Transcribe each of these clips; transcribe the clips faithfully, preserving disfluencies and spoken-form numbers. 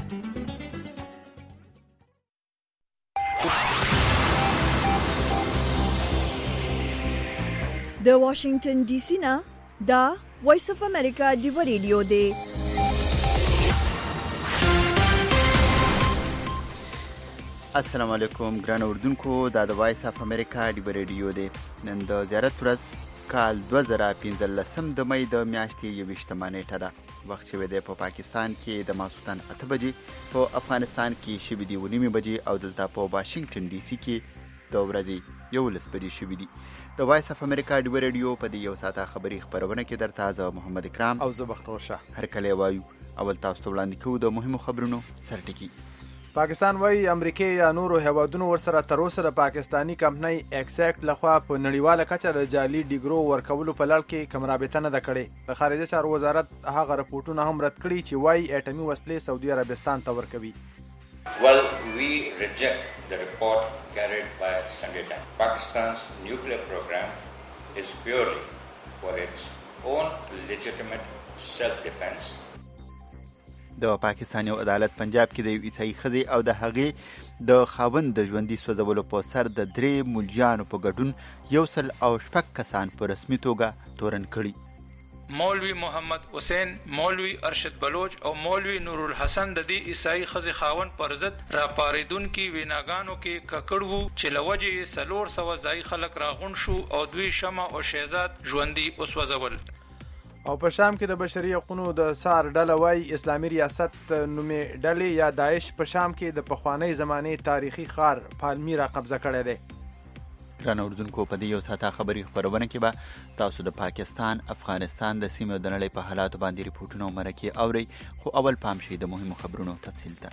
د واشنگټن ډي سي نه دا وایس اف امریکا ډیو ریډیو دی. السلام علیکم ګران اردوونکو، دا د وایس اف امریکا ډیو ریډیو دی. نن د زیارت ورځ کال دوه زره پنځلسم د مې د میاشتې یوویشتمه نیټه ده. وخت شوی دی په پاکستان کې د ماسخوتن اته بجې، په افغانستان کې شوي دي اوه نیمې بجې او دلته په واشنګټن ډي سي کې د ورځې یولس بجې شوي دي. د وایس اف امریکا ډیو ریډیو په دې یو ساعته خبري خبرونه کې درته زه محمد اکرام او زه بختور شاه هر کله وایو. اول تاسو ته وړاندې کوو د مهمو خبرونو سرټکی. پاکستان وايي امریکای یا نورو هیوادونو ورسره تر اوسه د پاکستانی کمپنۍ ایکسیکټ لخوا په نړیواله کچه د جعلي ډیګرو ورکولو په لړ کې کوم رابطه نه ده کړې. د خارجه چارو وزارت هغه رپورټونه هم رد کړي چې وايي اټومي وسلې سعودي عربستان ته ورکوي. Well, we reject the report carried by Sunday Times. Pakistan's nuclear program is purely for its own legitimate self-defense. د پاکستان یو عدالت پنجاب کې د یو عیسائی ښځې او د هغې د خاوند د ژوندي سوځولو په سر د درې ملجیانو په ګډون یو سل او شپږ کسان په رسمي توګه تورن کړي. مولوی محمد حسین، مولوی ارشد بلوچ او مولوی نور الحسن د دې عیسائی ښځې خاوند پر ضد راپارېدونکي ویناګانو کې ککړ وو چې له وجې یې څلور سوه ځایي خلک راغونډ شو او دوی شمع او شهزاد ژوندي وسوځول. او په شام کې د بشري حقوقو د سار ډله وايي اسلامي ریاست نومې ډلې یا داعش په شام کې د پخوانۍ زمانې تاریخي ښار پالمیرا قبضه کړی دی. ګران اردوونکو، په دې یو ساعته خبري خبرونه کې به تاسو د پاکستان، افغانستان د سیمې او د نړۍ په حالاتو باندې ریپورټونه او مرکې اورئ. خو اول پام شئ د مهمو خبرونو تفصیل ته.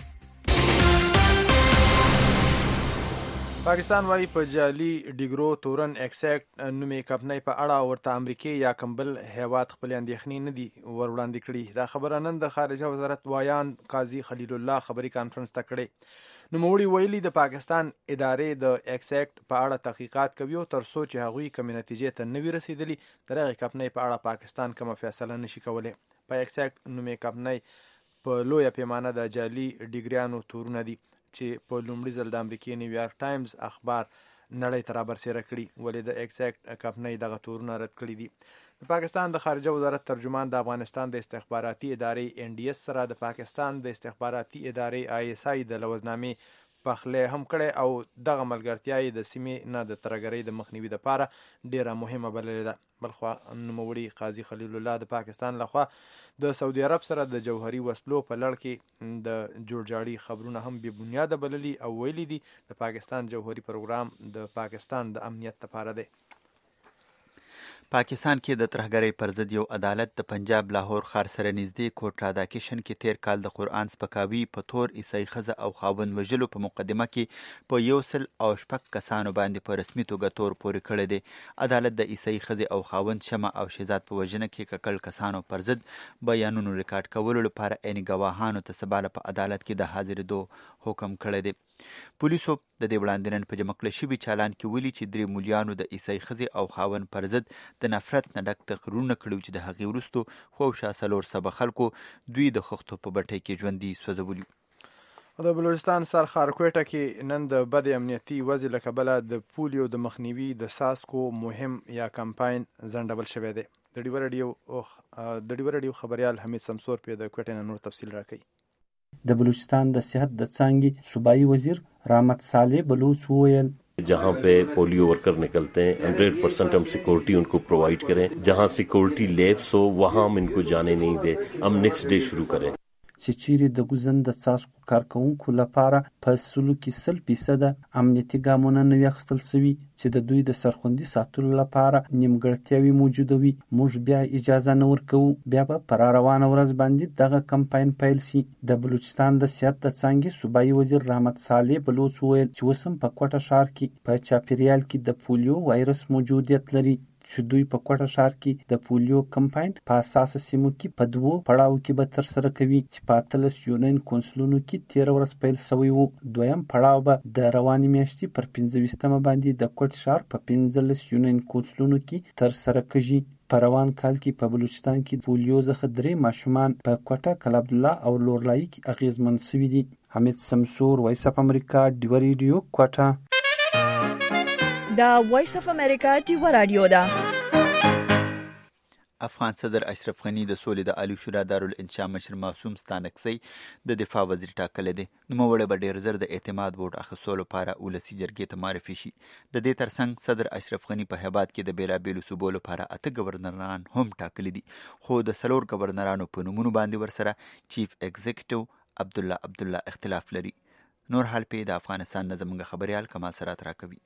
پاکستان وايي په جعلي ډیګرو تورن ایکسیکټ نومې کمپنۍ په اړه ورته امریکای یا کوم بل هیواد خپل اندېښنې نه دي ور وړاندې کړي. دا خبره نن د خارجه وزارت وایان قاضي خلیل الله خبري کانفرنس ته کړې. نوموړي ویلي د پاکستان ادارې د ایکسیکټ په اړه تحقیقات کوي او تر څو چې هغوی کومې نتیجې ته نه وي رسېدلي د هغې کمپنۍ په اړه پاکستان کومه فیصله نشي کولی. په ایکسیکټ نومې کمپنۍ په لویه پیمانه د جعلي ډیګریانو تورونه دي چې په لومړي ځل د امریکای نیویارک ټایمز اخبار نړۍ ته رابرسېره کړي. ولې د ایکسیکټ کمپنۍ دغه تورونه رد کړي دي؟ د پاکستان د خارجه وزارت ترجمان د افغانستان د استخباراتي ادارې ان ډي اس سره د پاکستان د استخباراتي ادارې آی اس آی د لوزنامې پخلی هم کړی او دغه ملګرتیا یې د سیمې نه د ترهګرۍ د مخنیوي لپاره ډیره مهمه بللې ده. بلخوا نوموړي قاضي خلیل الله د پاکستان لخوا د سعودي عرب سره د جوهري وسلو په لړ کې د جوړجاړي خبرونه هم بې بنیاده بللي او ویلي دي د پاکستان جوهري پروګرام د پاکستان د امنیت لپاره دی. پاکستان کې د ترهګرۍ پر ضد یو عدالت د پنجاب لاهور ښار سره نږدې کوټرا داکیشن کې تیر کال د قرآن سپکاوي په تور عیسائی ښځه او خاوند وژلو په مقدمه کې په یو سل او شپږ کسانو باندې په رسمي توګه تور پورې کړی دی. عدالت د عیسائی ښځې او خاوند شمع او شهزاد په وژنه کې ککړ کسانو پر ضد بیانونو ریکارډ کولو لپاره عین ګواهانو ته سباله په عدالت کې د حاضرېدو حکم کړی دی. پولیسو د دې وړاندې نن په جمع کړه شوي چالان کې ویلي چې درې مولیانو د عیسائی ښځې او خاوند پر ضد د نفرت نه ډک تقریرونه کړي چې د هغې وروستو خو څلور سوه خلکو دوی د خښتو په بټۍ کې ژوندي سوځولي. د بلوچستان سر ښار کوټه کې نن د بد امنیتي وضع له کبله د پولیو د مخنیوي د څاڅکو مهم یا کمپاین ځنډول شوی دی. د ډیو ریډیو د ډیو ریډیو خبریال حمید سمسور په د کوټې نه نور تفصیل راکوي. د بلوچستان د صحت د څانګې صوبائی وزیر رحمت صالح بلوچ وویل जहाँ पे polio worker निकलते हैं hundred percent हम security उनको provide करें. जहाँ security lapse हो वहाँ हम इनको जाने नहीं दे. हम नेक्स्ट डे शुरू करें. چې چیرې د ګوزن د څاڅکو کارکوونکو لپاره په سلو کې سل فیصده امنیتي ګامونه نه وي اخیستل سوي چې د دوی د سرخوندي ساتلو لپاره نیمګړتیاوې موجوده وي، موږ بیا اجازه نه ورکوو. بیا به په راروانه ورځ باندې دغه کمپاین پیل شي. د بلوچستان د صحت د څانګې صوبایي وزیر رحمت صالح بلوچ وویل چې اوس هم په کوټه ښار کې په چاپیریال کې د پولیو وایرس موجودیت لري چې دوی په کوټه ښار کې د پولیو کمپاین په اساسه سیمو کې په دوو پړاو کې به ترسره کوي چې په اتلس یونین کونسلونو کې تېره ورځ پیل شوی و. دویم پړاو به د روانې میاشتې پر پنځه ویشتمه باندې د کوټ ښار په پنځلس یونین کونسلونو کې ترسره کېږي. په روان کال کې په بلوچستان کې پولیو څخه درې ماشومان په کوټه کل عبدالله او لورلایي کې اغیزمن شوي دي. حمید سمسور، وایس اف امریکا، ډیوه ریډیو، کوټه. دا وایس اف امریکا ډیوه رادیو ده. افغان صدر اشرف غنی د سولې د عالی شورا دارالانشا مشر معصوم ستانکزی د دفاع وزیر ټاکلی دی. نوموړی به ډېر ژر د اعتماد ووټ اخیستلو لپاره ولسي جرګې ته معرفي شي. د دې ترڅنګ صدر اشرف غنی په هیواد کې د بېلابېلو صوبو لپاره اته ګورنران هم ټاکلي دي، خو د څلور ګورنرانو په نومونو باندې ورسره چیف ایگزیکټیو عبدالله عبدالله اختلاف لري. نور حال پې د افغانستان نه زموږ خبریال کمال سرات راکوي.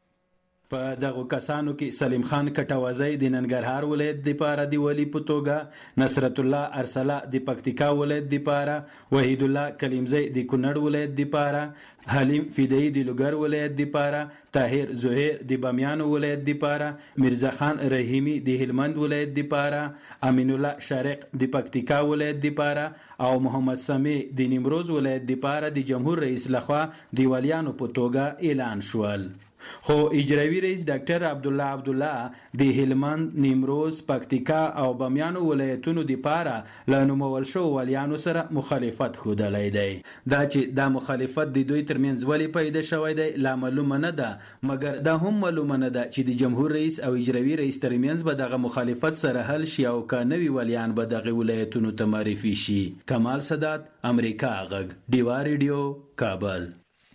په دغه کسانو کې سلیم خان کټوازی د ننګرهار ولایت لپاره د ولی په توګه، نصرت الله ارسله د پکتیکا ولایت لپاره، وحید الله کلیمزی د کونړ ولایت لپاره، حلیم فدایی د لوګر ولایت لپاره، طاهر زهیر د بامیان ولایت لپاره، مرزا خان رحیمی د هلمند ولایت لپاره، امین الله شارق د پکتیکا ولایت لپاره او محمد سمیع د نیمروز ولایت لپاره د جمهور رئیس لخوا د ولیانو په توګه اعلان شول. خو اجرایي رئیس ډاکټر عبدالله عبدالله د هلمند، نیمروز، پکتیکا او بامیانو ولایتونو لپاره له نومول شوو ولیانو سره مخالفت ښودلی دی. دا چې دا مخالفت د دوی ترمنځ ولې پیدا شوی دی لا معلومه نه ده، مګر دا هم معلومه نه ده چې د جمهور رئیس او اجرایي رئیس ترمنځ به دغه مخالفت سره حل شي او که نوي ولیان به دغه ولایتونو ته معرفي شي. کمال سادات، امریکا غږ، ډیوه ریډیو، کابل.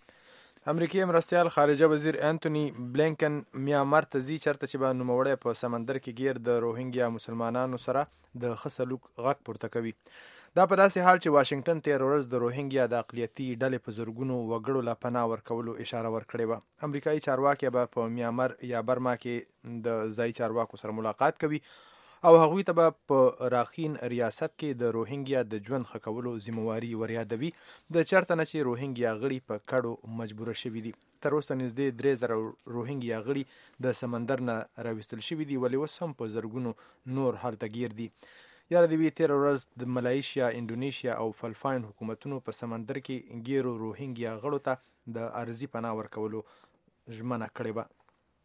امریکایي مرستیال خارجه وزیر انټونی بلینکن میانمار ته ځي، چېرته چې به نوموړی په سمندر کې ګیر د روهینګیا مسلمانانو سره د ښه سلوک غږ پورته کوي. دا په داسې حال چې واشنګټن تېره ورځ د روهینګیا د اقلیتي ډلې په زرګونو وګړو له پناه ورکولو اشاره ورکړې وه. امریکایي چارواکي به په میانمار یا برما کې د ځایي چارواکو سره ملاقات کوي او هغوی ته به په راخین ریاست کې د روهینګیا د ژوند ښه کولو ذمهواري وریادوي، د چېرته نه چې روهینګیا غړي په کډو مجبوره شوي دي. تر اوسه نږدې درې زره روهینګیا غړي د سمندر نه راویستل شوي دي، ولې اوس هم په زرګونو نور هلته گیر دي. یاره د وی تېره ورځ د ملایشیا، انډونیشیا او فلپاین حکومتونو په سمندر کې ګیرو روهینګیا غړو ته د ارضي پناه ورکولو ژمنه کړې وه.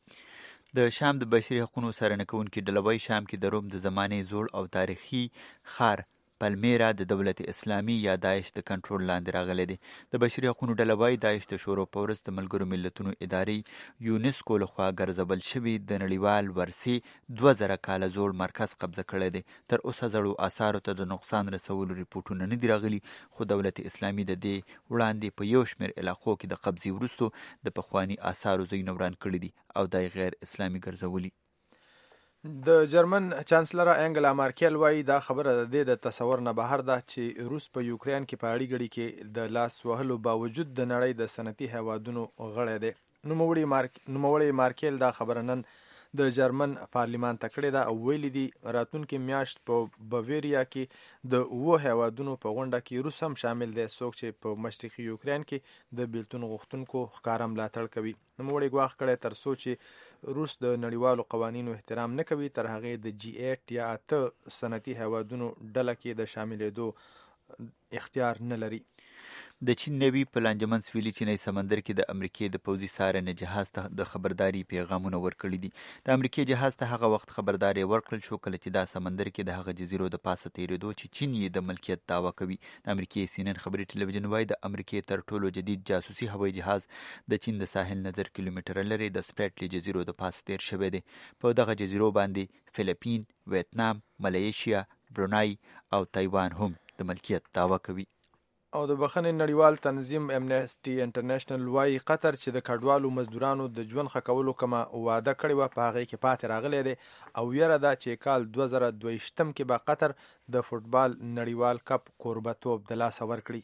د شام د بشري حقوقو څارنه کوونکي ډله وایي شام کې د روم د زمانې زوړ او تاریخي ښار پلمیرا د دولت اسلامي یا داعش د کنټرول لاندې راغلی دی. د بشري حقوقو ډله وایي داعش د شورو په ورځ د ملګرو ملتونو ادارې یونسکو لخوا ګرځبل شوي د نړیوال ورثې دوه زره کاله زوړ مرکز قبضه کړی دی. تر اوسه زړو اثارو ته د نقصان رسولو ریپورټونه نه دي راغلي، خو دولت اسلامي د دې وړاندې په یو شمېر علاقو کې د قبضې وروستو د پخواني اثارو ځایونه وران کړي دي او دا غیر اسلامي ګرځولي. د جرمن چانسلره انګلا مارکل وایي دا خبره د دې د تصور نه بهر ده چې روس په یوکرین کې په اړې ګړي کې د لاس وهلو باوجود د نړۍ د صنعتي هیوادونو غړی دی. نوموړی مارک نوموړی مارکل دا خبره نن د جرمن پارلیمان ته کړې ده او ویلي دي راتلونکې میاشت په بویریا کې د اووه هیوادونو په غونډه کې روس هم شامل دی، څوک چې په مشرقي یوکرین کې د بیلتون غوښتونکو ښکاره ملاتړ کوي. نوموړی ګواښ کړی تر څو چې روس د نړیوالو قوانینو احترام نه کوي تر هغې د جی ایټ یا اته صنعتي هیوادونو ډله کې د شاملېدو اختیار نه لري. د چین نوي په لانجمن سویلي چینی سمندر کې د امریکې د پوځي څارنې جهاز ته د خبرداري پیغامونه ورکړي دي. د امریکې جهاز ته هغه وخت خبرداری ورکړل شو کله چې دا سمندر کې د هغه جزیرو د پاسه تیرېدو چې چین یې د ملکیت دعوه کوي. د امریکې سی ان ان خبري ټلویزیون وایي د امریکې تر ټولو جدید جاسوسي هوایي جهاز د چین د ساحل نه زر کیلومتره لرې د سپریټلي جزیرو د پاسه تیر شوی دی. په دغه جزیرو باندې فلیپین، ویتنام، ملایشیا، برونای او تایوان هم د ملکیت دعوه کوي. او د بخښنې نړیوال تنظیم امنیسټي انټرنیشنل وایي قطر چې د کډوالو مزدورانو د ژوند ښه کولو کومه وعده کړې وه په هغې کې پاتې راغلی دی او ویره ده چې کال دوه زره دوه ویشتم کې به قطر د فوټبال نړیوال کپ کوربتوب د لاسه ورکړي.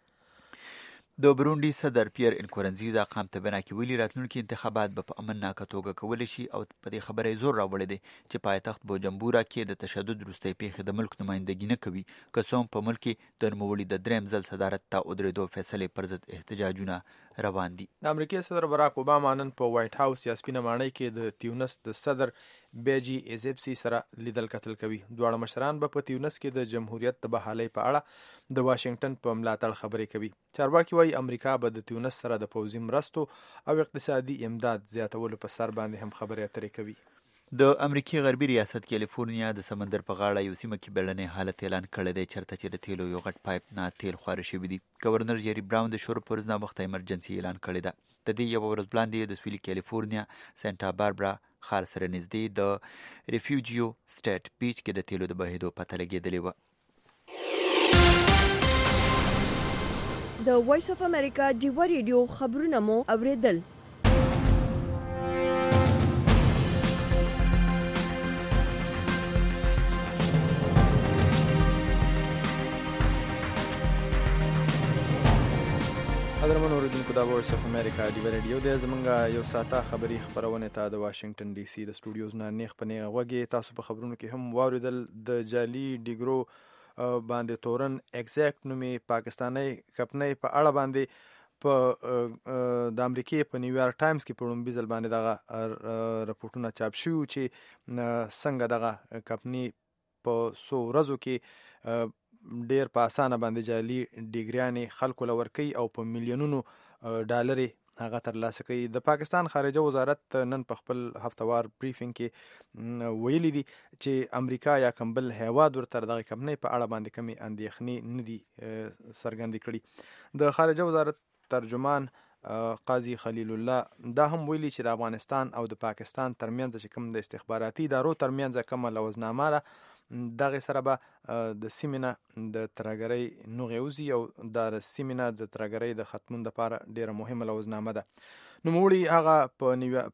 د برونډي صدر پیر انکورنزیزا قام ته بنا کې ویلي راتلونکي انتخابات به په امنناکه توګه کولی شي او په دې خبره یې زور راوړی دی چې پایتخت بوجمبورا کې د تشدد وروستۍ پیښې د ملک نمایندګي نه کوي، که څه هم په ملک کې د نوموړي د دریم ځل صدارت ته ودرېدو فیصلې پر ضد احتجاجونه روان دي. د امریکې صدر براک اوباما نن په وایټ هاوس یا سپینه ماڼۍ کې د تیونس د صدر بیجی ایزپسی سره لیدل کتل کوي. دواړه مشران به په تیونس کې د جمهوریت د بحالۍ په اړه د واشنګټن په ملاتړ خبرې کوي. چارواکي وایي امریکا به د تیونس سره د پوځي مرستو او اقتصادي امداد زیاتولو په سر باندې هم خبرې اترې کوي. د امریکای غربي ریاست کالیفورنیا د سمندر په غاړه یو سیمه کې بیړنی حالت اعلان کړی دی چېرته چې د تیلو یو غټ پایپ نه تیل خواره شوي دي. گورنر جیری براون د شور پر ورځ ناوخته ایمرجنسي اعلان کړې ده. د دې یوه ورځ وړاندې د سویلي کالیفورنیا سانتا باربرا ښار سره نږدې د ریفیوجیو سټیټ بیچ کې د تیلو د بهېدو پته لګېدلې وه. د وایس اف امریکا ډیوه ریډیو خبرونه مو اوریدل. قدرمن اوریدونکو دا وایس اف امریکا ډیوه ریډیو دی. زمونږ یو ساعته خبري خپرونې ته د واشنگټن ډي سي د سټوډیوز نه نیغ په نیغه غوږې تاسو په خبرونو کې هم واوریدل. د جعلي ډیګرو باندې تورن ایگزیکټ نومي پاکستاني کمپنۍ په اړه باندې په د امریکې په نیویارک ټایمز کې په لومړي ځل باندې دغه رپورټونه چاپ شوي چې څنګه دغه کمپنۍ په څو ورځو کې ډیر په اسانه باندې جعلي ډیګریانې خلکو له ورکوي او په میلیونونو ډالرې هغه ترلاسه کوي. د پاکستان خارجه وزارت نن په خپل هفتوار بریفینګ کې ویلي دي چې امریکا یا کوم بل هیواد ورته دغه کمپنۍ په اړه باندې کومې اندېښنې نه دي څرګندې کړي. د خارجه وزارت ترجمان قاضي خلیل الله دا هم ویلي چې د افغانستان او د پاکستان ترمنځ چې کوم د استخباراتي ادارو ترمنځ کومه لوزنامه ده دغه سره به د سیمې نه د ترهګرۍ نوغې وځي او د سیمې نه د ترهګرۍ د ختمون دپاره ډیره مهمه لوزنامه ده. نوموړي هغه په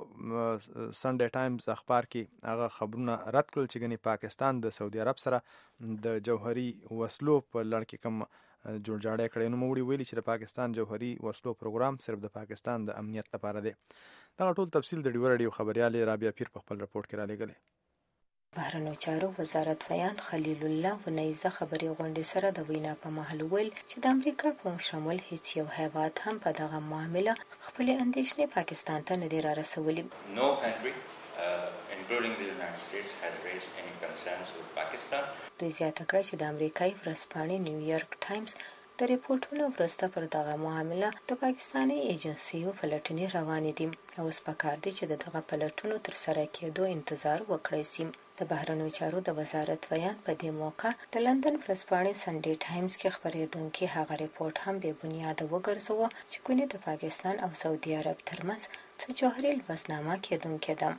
په سنډے ټایمز اخبار کې هغه خبرونه رد کړل چې ګنې پاکستان د سعودي عرب سره د جوهري وسلو په لړ کې کوم جوړجاړی کړی. نوموړي ویلي چې د پاکستان جوهري وسلو پروګرام صرف د پاکستان د امنیت لپاره دی. دغه ټول تفصیل د ډیوه ریډیو خبریالې رابعه پیر په خپل رپورټ کې رالیږلی. بهرنیو چارو وزارت ویاند خلیل الله ونیزه خبري غونډې سره د وینا په مهال ویل چې د امریکا په شمول هیڅ یو هیواد هم په دغه معامله خپل اندېښنې پاکستان ته نه دي را رسولي. No country uh, including the United States has raised any concerns with Pakistan. دوی زیاته کړه چې د امریکایي ورځپاڼې نیویارک ټایمز د ریپورټونو وروسته پر دغه معامله د پاکستاني ایجنسیو پلټنې روانې دي او اوس پکار دي چې د دغه پلټنو ترسره کېدو انتظار وکړی سي. د بهرنیو چارو د وزارت ویاند په دې موقع د لندن ورځپاڼې سنډے ټایمز کې خپرېدونکي هغه ریپورټ هم بې بنیاده وګرځوه چې ګونې د پاکستان او سعودي عرب ترمنځ څه جوهري لوزنامه کېدونکې ده.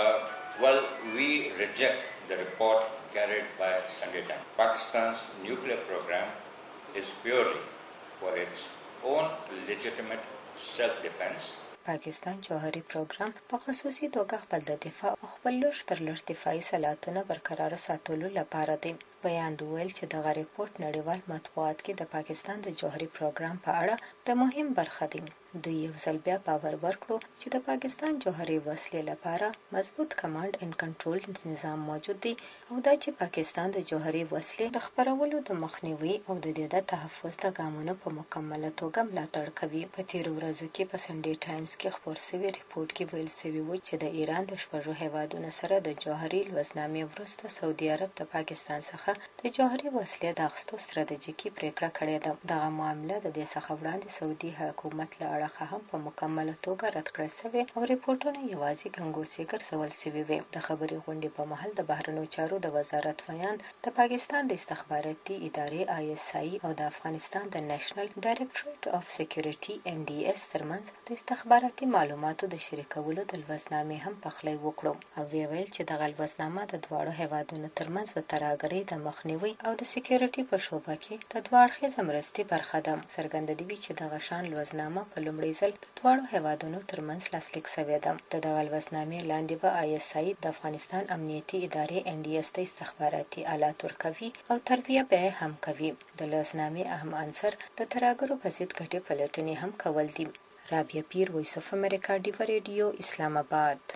Well, we reject the report carried by Sunday Times. Pakistan's nuclear program is purely for its own legitimate self-defense. پاکستان جوهري پروګرام په خصوصي توګه خپل د دفاع او خپل لږ تر لږ دفاعي صلاحیتونه برقرار ساتلو لپاره دی. بیان ویل چې دغه ریپورت نړیوال مطبوعات کې د پاکستان د جوهري پروګرام په اړه د مهم برخه دی. دوی یو ځل بیا باور ورکړو چې د پاکستان جوهري وسلې لپاره مضبوط کمانډ ان کنټرول نظام موجود دی او دا چې پاکستان د جوهري وسلې د خپرولو د مخنیوي او د دې د تحفظ د ګامونو په مکمله توګه ملاتړ کوي. په تیرو ورځو کې په سنډے ټایمز کې خپور شوی ریپورت کې ویل شوی و چې د ایران د شپږو هیوادونو سره د جوهري لوزنامې وروسته سعودي عرب د پاکستان څخه د جوهري وسلې د اخیستو ستراتیژیکي پریکړه کړې ده. دغه معامله د دې څخه وړاندې سعودي حکومت له اړخه هم په مکمله توګه رد کړل شوې او ریپورټونه یوازې ګنګوسې ګرځول شوي وې. د خبري غونډې په مهال د بهرنیو چارو د وزارت ویاند د پاکستان د استخباراتي ادارې آی اس آی او د افغانستان د نېشنل ډایریکټوریټ اف سکیورټي ان ډي اس ترمنځ د استخباراتي معلوماتو د شریکولو د لوزنامې هم پخلی وکړو او ویل چې دغه لوزنامه د دواړو هیوادونو ترمنځ د ترهګرۍ د مخنیوي او د سکیورټي په شوبه کې د دوه اړخیزې مرستې برخه ده. څرګنده دي چې دغه شان لوزنامه په لومړي ځل د دواړو هیوادونو ترمنځ لاسلیک شوې ده. د دغه لوزنامې لاندې به آی اس آی د افغانستان امنیتي ادارې ان ډي اس ته استخباراتي آلات ورکوي او تربیه به هم کوي. د لوزنامې اهم عنصر د ترهګرو په ضد ګټې پلټنې هم کول دي. رابعه پیر، وایس اف امریکا ډیوه ریډیو، اسلام آباد.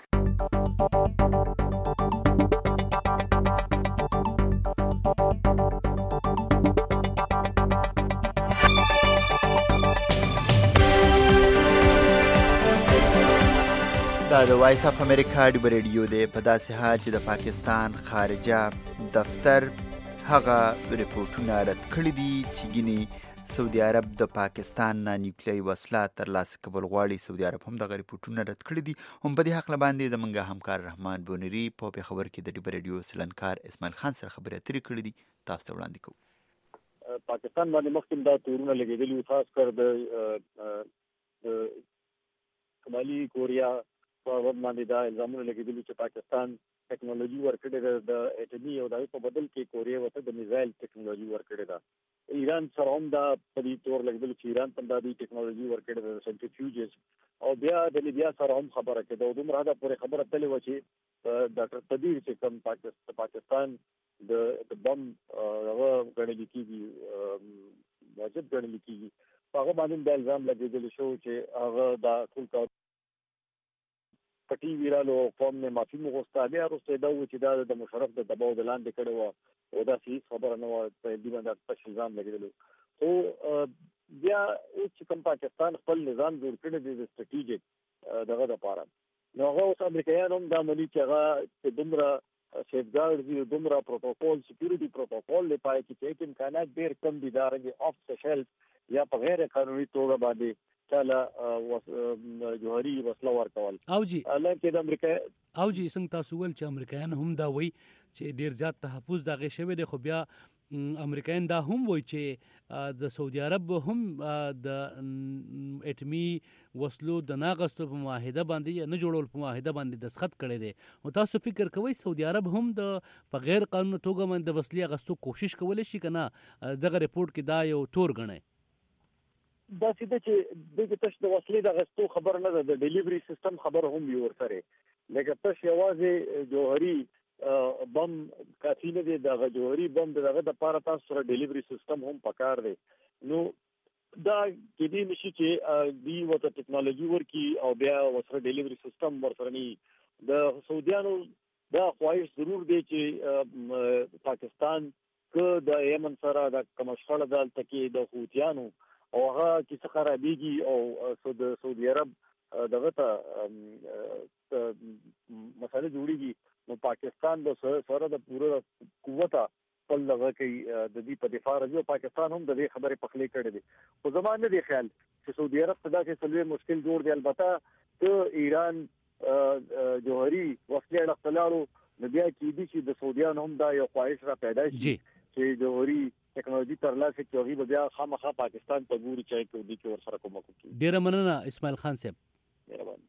دا د وایس اف امریکا ډیوه ریډیو دی. په داسې حال چې د پاکستان خارجه دفتر هغه ریپورټونه رد کړي دي چې ګینې سعودي عرب د پاکستان نه نیوکلیري وسله ترلاسه کول غواړي. سعودي عرب هم دغه ریپورټونه رد کړي دي. هم په دې حق باندې زموږ همکار رحمان بونری په پېښور کې د ډیبر رادیو سلنکار اسماعیل خان سره خبرې اترې کړې دي. تاسو ته وړاندې کوو. پاکستان باندې مخکې دا تورونه لګېدلي، خاص کر د شمالي کوریا په وړاندې باندې دا الزامونه لګېدلي چې پاکستان ټیکنالوژي ورکړې ده د اټومي او د په بدل کې کوریا ورته د میزایل ټیکنالوژي ورکړې ده. ایران سره هم دا په دې تور لګېدل چې ایران هم دا د ټیکنالوژي ورکړې ده د سنټریفیوجز، او بیا د لیبیا سره هم خبره کېده او دومره دا پورې خبره تللې وه چې ډاکټر طبیر چې کوم پاکستان د بم هغه ګڼل کېږي واجب ګڼل کېږي، هغه باندې د الزام لګېدلی شو چې هغه دا ټول کار پټي ویرالو قوم نه معافي مغوسته. بیا وروسته دا و چې دا د مشرف د دباو د لاندې کړی وه او دا صحیح خبره نه وه، په دې باندې پټ الزام لګېدلی. خو بیا اوس چې کوم پاکستان خپل نظام جوړ کړی دی د سټریټیجیک دغه دپاره، نو هغه اوس امریکایان هم دا مني چې هغه چې دومره سیفګارډز دي، دومره پروتوکول سکیورټي پروتوکول دی پای کې چې امکانات ډېر کم دي دارنګې آف د شیلف یا په غیر قانوني توګه باندې چاله جوهري وسله ورکول. او جی لکه د امریکا او جی څنګه تاسو ول چې امریکایان هم دا وایي چې ډیر زیات تحفظ دغه شوی دی، خو بیا امریکایان دا هم وایي چې د سعودي عرب هم د اټمي وسلو د ناغستو په معاهده باندې نه جوړول په معاهده باندې دستخط کړی دی. او تاسو فکر کوئ سعودي عرب هم د په غیر قانوني توګه باندې د وسلې اغستو کوشش کولی شي که نه؟ دغه ریپورټ کې دا یو تور ګڼئ. دا سیده چې دغه تش د وسلې د غستو خبر نه ده، د ډیلیوري سیستم خبر هم وي ورسره، لکه تش یوازې جوهري بم کافي نه دی، دغه جوهري بم دغه د پاره تاسو سره ډیلیوري سیستم هم پکار دی. نو دا کېدی نشي چې دی ورته ټیکنالوژي ورکي او بیا ورسره ډیلیوري سیستم ورسره نه. د سعودیانو دا خواهش ضرور دی چې پاکستان که د یمن سره د کوم شخړه دلته کې د حوثیانو او هغه کیسه خرابېږي او د سعودي عرب دغه ته مسله جوړېږي، نو پاکستان د سره د پوره قوته خپل دغه کوي د دې په دفاع راځي او پاکستان هم د دې خبرې پخلی کړی دی. خو زما نه دی خیال چې سعودي عرب ته داسې څلوېښت مشکل جوړ دی. البته که ایران جوهري وسلې اړخ ته لاړو نو بیا کېدي چې د سعودیانو هم دا یو خواهش را پیدا شي چې جوهري ټیکنالوژي ترلاسه کړي، هغوی به بیا خامخا پاکستان ته ګوري چې هغوی دې کې ورسره کومک وکړي. ډېره مننه اسماعیل خان صاحب. مهرباني.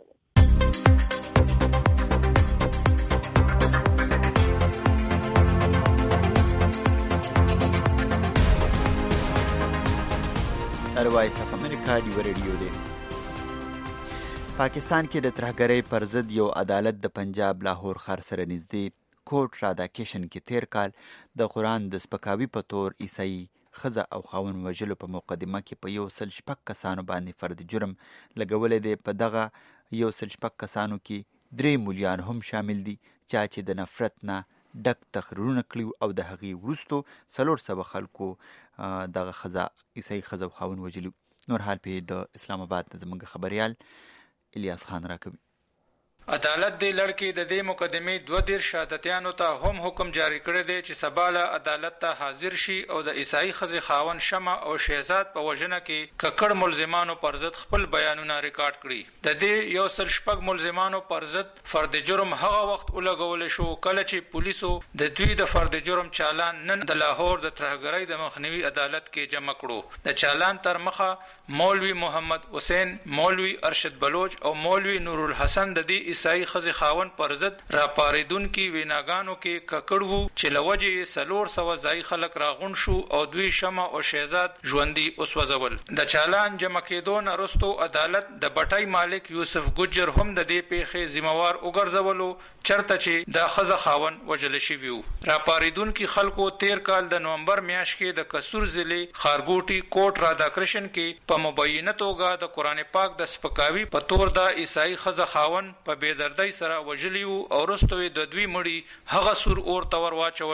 د وایس اف امریکا ډیبر رادیو دی. پاکستان کې د ترهګرۍ پر ضد یو عدالت د پنجاب لاهور ښار سره نږدې کوټ راداکیشن کې تیر کال د قرآن د سپکاوي په تور عیسائی ښځه او خاوند وژلو په مقدمه کې په یو سل شپږ کسانو باندې فرد جرم لګولی دی. په دغه یو سل شپږ کسانو کې درې مولیان هم شامل دي چا چې د نفرت نه ډک تقریرونه کړي او د هغې وروستو څلور سوه خلکو دغه ښځه عیسائی ښځه او خاوند وژلي. نور حال پې د اسلام آباد نه زموږ خبریال الیاس خان راکوي. عدالت دی لړکې د دې مقدمې دوه دېرش شهادتیانو ته هم حکم جاری کړی دی چې سبا له عدالت ته حاضر شي او د عیسائی ښځې خاوند شمع او شهزاد په وژنه کې ککړ ملزمانو پر ضد خپل بیانونه ریکارډ کړي. د دې یو سل شپږ ملزمانو پر ضد فرد جرم هغه وخت ولګولی شو کله چې پولیسو د دوی د فرد جرم چالان نن د لاهور د ترهګرۍ د مخنیوي عدالت کې جمع کړو. د چالان تر مخه مولوي محمد حسین، مولوي ارشد بلوچ او مولوي نورالحسن د دې عیسائی ښځې خاوند پر ضد راپارېدونکي ویناګانو کې ککړ وو چې له وجې یې څلور سوه ځایي خلک راغونډ شو او دوی شمع او شهزاد ژوندي وسوځول. د چالان جمع کېدو نه وروستو عدالت د بټۍ مالک یوسف ګجر هم د دې پیښې ذمهوار وګرځولو چرته چې د ښځه خاوند وژل شوي وو. راپارېدونکي خلکو تیر کال د نومبر میاشت کې د کسور ضلع خارګوټي کوټ راداکرشن کې په مبینه توګه د قرآن پاک د سپکاوي په تور د عیسائی ښځه خاوند په بېدردۍ سره وژلي وو او وروسته یې د دوی مړي هغه سور اور ته ور واچول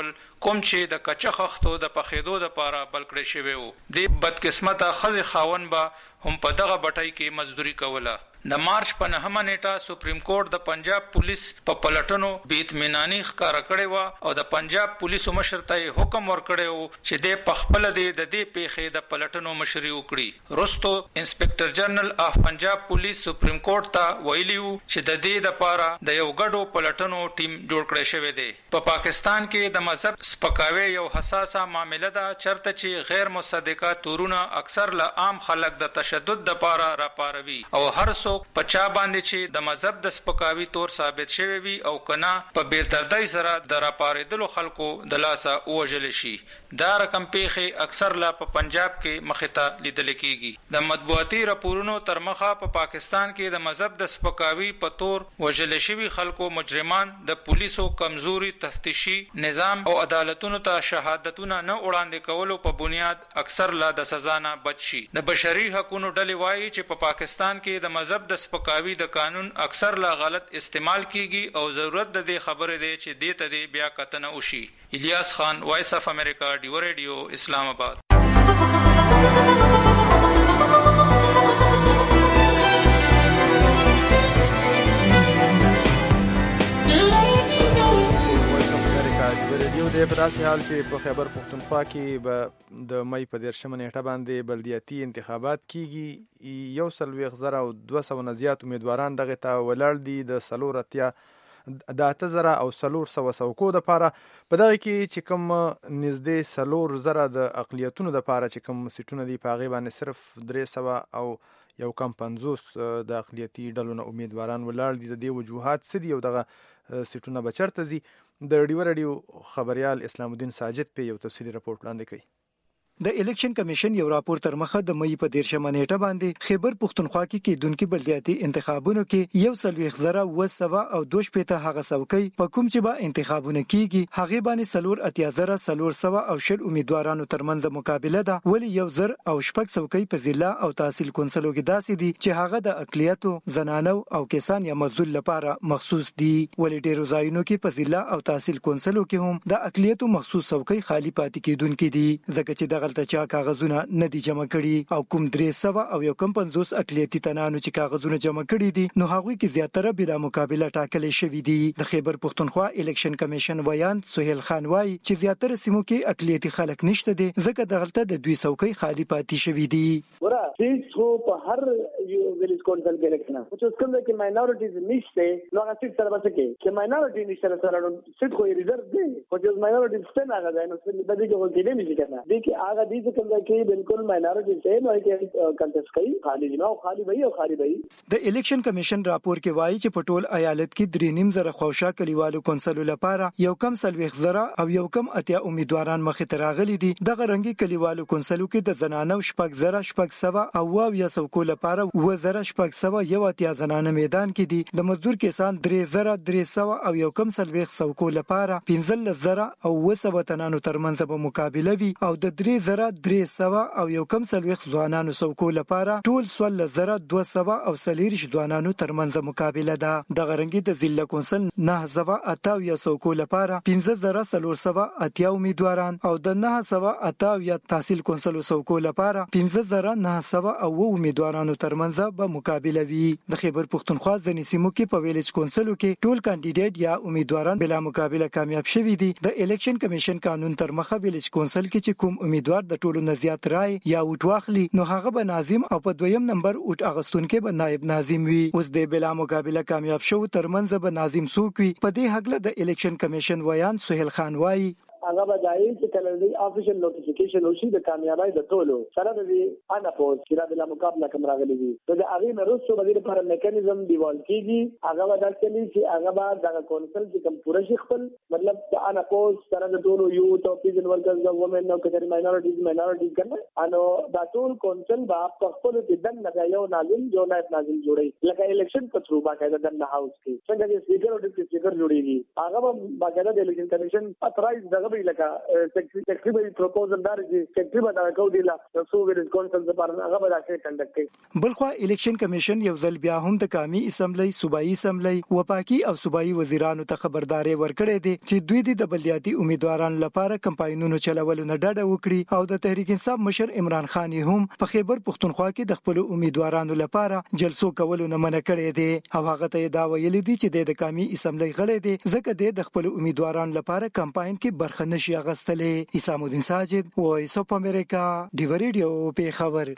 کوم چې د کچه خښتو د پخېدو لپاره بل کړی شوی وو. د بدقسمته ښځې خاوند به هم په دغه بټۍ کې مزدوري کوله. د مارچ په نهمه نیټه سپریم کورټ د پنجاب پولیس په پلټنو بې اطمیناني ښکاره کړې وه او د پنجاب پولیسو مشر ته حکم ورکړی و چې دی په خپله د دې پیښې د پلټنو مشري وکړي. وروستو انسپکټر جنرال اف پنجاب پولیس سپریم کورټ ته ویلي وو چې د دې دپاره د یو ګډو پلټنو ټیم جوړ کړی شوی دی. په پاکستان کې د مذهب سپکاوی یو حساسه معامله ده چېرته چې غیر مصدقه تورونه اکثر له عام خلک د تشدد دپاره راپاروي او هر څوک په چا باندې چې د مذهب د سپکاوي تور ثابت شوی وي او کنا په بیدردۍ سره د راپارېدلو خلکو د لاسه ووژلی شي. دا رقم پیښې اکثر لا په پنجاب کې مخې ته لیدل کېږي. د مطبوعاتي راپورونو تر مخه په پاکستان کې د مذهب د سپکاوي په تور وژل شوي خلکو مجرمان د پولیسو کمزوري تفتیشي نظام او عدالتونو ته شهادتونه نه وړاندې کولو په بنیاد اکثر لا د سزا نه بچ شي. د بشري حقوقو ډلې وایي چې په پاکستان کې د مذهب د سپکاوي د قانون اکثر لا غلط استعمال کیږي او ضرورت د دې خبرې دی چې دې ته دې بیا کتنه وشي. الیاس خان، وایس اف امریکا، ډیو ریډیو، اسلام آباد. ریډیو دی په داسې حال چې په خیبر پښتونخوا کې به د مئی په دېرشمه نیټه باندې بلدیاتي انتخابات کیږي. یو څلوېښت زره او دوه سوه نه زیات امیدواران دغې ته ولاړ دي د څلور اتیا د اته زره او څلور سوه څوکو دپاره. په دغې کې چې کوم نږدې څلور زره د اقلیتونو دپاره چې کوم سیټونه دي په هغې باندې صرف درې سوه او یو کم پنځوس د اقلیتي ډلو نه امیدواران ولاړ دي. د دې وجوهات څه دي او دغه سیټونه به چېرته ځي؟ د ډیو ریډیو خبریال اسلام الدین ساجد په یو تفصیلي راپور وړاندې کوي. د الیکشن کمیشن یو راپور تر مخه د مئی په دېرشمه نیټه باندې خیبر پښتونخوا کې کېدونکي بلدیاتي انتخابونو کې یو څلوېښت زره اوه سوه او دوه شپېته هغه څوکۍ په کوم چې به انتخابونه کیږي هغې باندې څلور اتیا زره څلور سوه او شل امیدوارانو ترمنځ مقابله ده. ولې یو زر او شپږ څوکۍ په ضلع او تحصیل کونسلو کې داسې دي چې هغه د اقلیتو، زنانو او کسان یا مزدور لپاره مخصوص دي. ولې ډېرو ځایونو کې په ضلع او تحصیل کونسلو کې هم د اقلیتو مخصوص څوکۍ خالی پاتې کېدونکي دي ځکه چې دغه ته چا کاغذونه نه دي جمع کړي او کوم درې سوه او یو کم پنځوس اقلیتي تنانو چې کاغذونه جمع کړي دي نو هغوی کې زیاتره بلا مقابله ټاکلې شوي دي. د خیبر پښتونخوا الیکشن کمیشن ویان سهیل خان وایي چې زیاتره سیمو کې اقلیتي خلک نشته دي ځکه دغلته د دوی څوکۍ خالی پاتې شوي دي. ورا سیټ خو په هر یو ویلیج کونسل کې الیکشن چې کوم کې ماینورټیز نشته نو هغه سیټ سره بچي چې ماینورټي نشته سره نو سیټ خو ریزرو دي او چې ماینورټیز څنګه هغه ځای نو څه د دې کې ولې نه نشي کنه دي کې هغه دي کوم کې بالکل ماینورټي څه نو کې کنټیسټ کوي خالی نه او خالی وي او خالی وي. د الیکشن کمیشن راپور کې وایي چې په ټول ایالت کې درې نیم زره خوشا کلیوالو کونسلو لپاره یو کم څلوېښت زره او یو کم اتیا امیدواران مخې ته راغلي دي. دغه رنګي کلیوالو کونسلو کې د زنانو شپږ زره شپږ سوه او اویا څوکو لپاره اووه زره شپږ سوه یو اتیا زنانه میدان کې دي. د مزدور کسان درې زره درې سوه او یو کم څلوېښت څوکو لپاره پنځلس زره او اووه سوه تنانو ترمنځ به مقابله وي او د درې زره درې سوه او یو کم څلوېښت ځوانانو څوکو لپاره ټول څوارلس زره دوه سوه او څلېرویشت ځوانانو ترمنځ مقابله ده. دغه رنګې د ضلع کونسل نهه سوه اته اویا څوکو لپاره پنځه زره څلور سوه اتیا امیدواران او د نهه سوه اته اویا تحصیل کونسلو څوکو لپاره پنځه زره نهه سوه او اووه امیدوارانو ترمنځ به مقابله وي. د خیبر پښتونخوا ځینې سیمو کې په ویلیج کونسلو کې ټول کاندیدټ یا امیدواران بلا مقابله کامیاب شوي دي. د الیکشن کمیشن قانون تر مخه ویلیج کونسل کې چې کوم امیدوار د ټولو نه زیات رای یا ووټ واخلي نو هغه به ناظم او په دویم نمبر ووټ اغوستونکي به نائب ناظم وي. اوس د بلا مقابله کامیاب شو ترمنځ به ناظم څوک وي. په دې هکله د الیکشن کمیشن ویان سهیل خان وایي هغه به دایي چې کله د افیشل نوټیفیکیشن وشي د کامیابی د ټولو سره د انا پوز چې د بلا مقابله کوم راغلي دي نو د هغې نه وروسته به د لپاره میکانیزم دیوال کېږي هغه به داسې کوي چې هغه به دغه کونسل چې کوم پوره شي خپل مطلب د انا پوز سره د ټولو یوت او پیجن ورکرز او وومن او کچري ماینورټیز ماینورټیز کنه انو دا ټول کونسل به په خپل کې دن نه یو ناظم جو نائب ناظم جوړي لکه الیکشن په تھرو باقاعده د هاوس کې څنګه چې سپیکر او ډیپټي سپیکر جوړيږي هغه به باقاعده د الیکشن کمیشن اترایز دغه به لکه سیکریټری به پروپوزل دار چې سیکریټری به دا کو دی لا سو ویل کونسل لپاره هغه به دا شي کنډکټ کوي. بلخوا الیکشن کمیشن یو ځل بیا هم د قومي اسمبلی صوبایي اسمبلی وپاکي او صوبایي وزیرانو ته خبرداري ورکړې دي چې دوی د بلدیاتي امیدوارانو لپاره کمپاینونو چلولو نه ډډه وکړي او د تحریک انصاف مشر عمران خان هم په خیبر پختونخوا کې د خپل امیدوارانو لپاره جلسو کولو نه منع کړی دی او هغه ته دا ویلي دي چې د قومي اسمبلی غړی دی ځکه د خپل امیدوارانو لپاره کمپاین کې برخه نشي اغستلې. اسام الدین ساجد وایس اف امریکا دی ریډیو په خبر.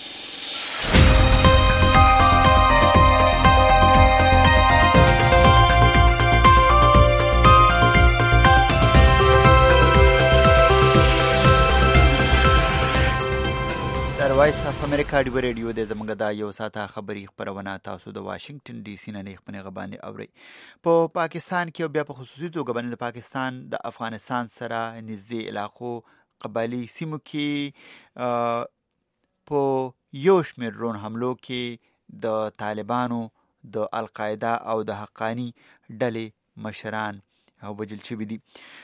وایس اف امریکا دی ریډیو د زمونږ د یو ساته خبری خبرونه تاسو د واشنگټن ډي سي نه نه خپل غبانې اوري. په پاکستان کې او بیا په خصوصي توګه باندې د پاکستان د افغانستان سره نږدې علاقو قبایلی سیمو کې په یو شمېر ډرون حملو کې د طالبانو د القاعده او د حقانی ډلې مشران او وجل شوي دي.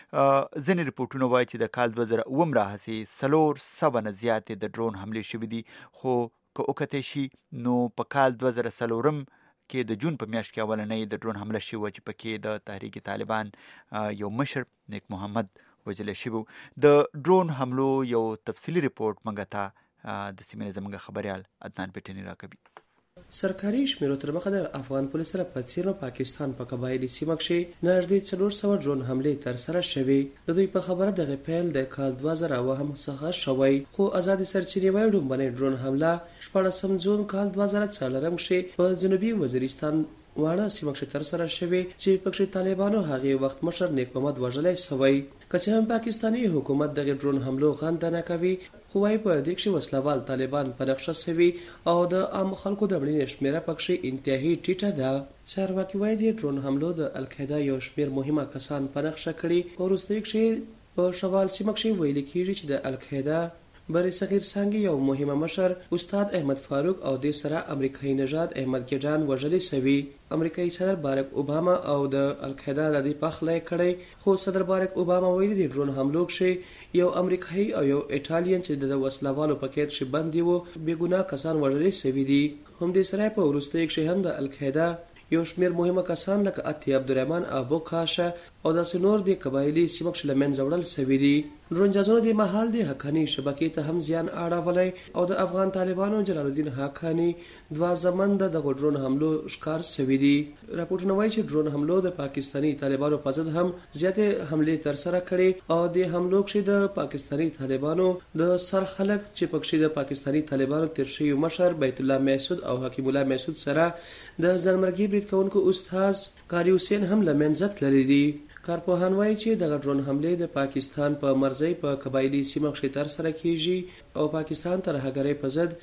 ځینې رپورټونه وایي چې د کال دوه زره اووم راهیسې څلور سوه نه زیاتې د ډرون حملې شوي دي، خو که وکتلی شي نو په کال دوه زره څلورم کې د جون په میاشت کې اولنۍ د ډرون حمله شوې وه چې پکې د تحریک طالبان یو مشر نیک محمد وژلی شوی. د ډرون حملو یو تفصیلي رپورټ موږ ته د سیمې زموږ خبریال عدنان پټنی راکوي. سرکاري شمیرو تر مخه د افغان پولیس سره په څیر پاکستان په قبایلی سیمه کې نږدې څلور سوه ډرون حملې تر سره شوې. د دوی په خبره دغه پیل د کال دوه زره اووه څخه شوی، خو آزادې سرچینې وایي ډومبنۍ ډرون حمله شپاړسم جون کال دوه زره څلورم کې په جنوبي وزیرستان واړه سیمه کې تر سره شوې چې پکې طالبانو هغه وخت مشر نیک محمد وژلی شوی. که چې هم پاکستاني حکومت دغه ډرون حملو غند نه کوي، خو وايي په دې کې وسلوال طالبان په نقشه سوي او د عام خلکو د مړینې شمیره پکې انتهایی ټیټه ده. چارواکي وايي د ډرون حملو د القاعده یو شمیر مهمه کسان په نقشه کړي. وروسته کې په شوال سیمه کې ویل کېږي چې د القاعده بری صغیر څنګه یو مهمه مشر استاد احمد فاروق او د سره امریکایي نژاد احمد ګیډان وژلی شوی. امریکایي صدر باراک اوباما او د القاعده د دې پخلې کړي، خو صدر باراک اوباما ویلي د ډرون حملو کې یو امریکایي او یو ایټالین چې د وسلوالو پکیټ شي بندي وو بې ګناه کسان وژلی شوي دي. هم د سره په وروستۍ کې هم د القاعده یو شمیر مهمه کسان لکه اتی عبدالرحمن ابو کاشه او د سنور د قبایلی سیمه کې لمن زوړل شوي دي. ډرون جازونو د محل د حقانی شبکې ته هم زیان اړولی او د افغان طالبانو جلال الدین حقانی دوا زمن د ډرون حملو ښکار شوي دي. راپورټونه وایي چې ډرون حملو د پاکستاني طالبانو په ضد هم زیاتې حملې تر سره کړي او د حملو کې د پاکستاني طالبانو د سر خلک چې پکې د پاکستاني طالبانو تیر شوي مشر بیت الله محسود او حکیم الله محسود سره د ځانمرګي برید کوونکو استاد قاری حسین هم لمنځت تللی دي. کارپوهان وایي چې دغه ډرون حملې د پاکستان په مرزي په قبایلی سیمه کې تر سره کیږي او پاکستان تر هغه په ضد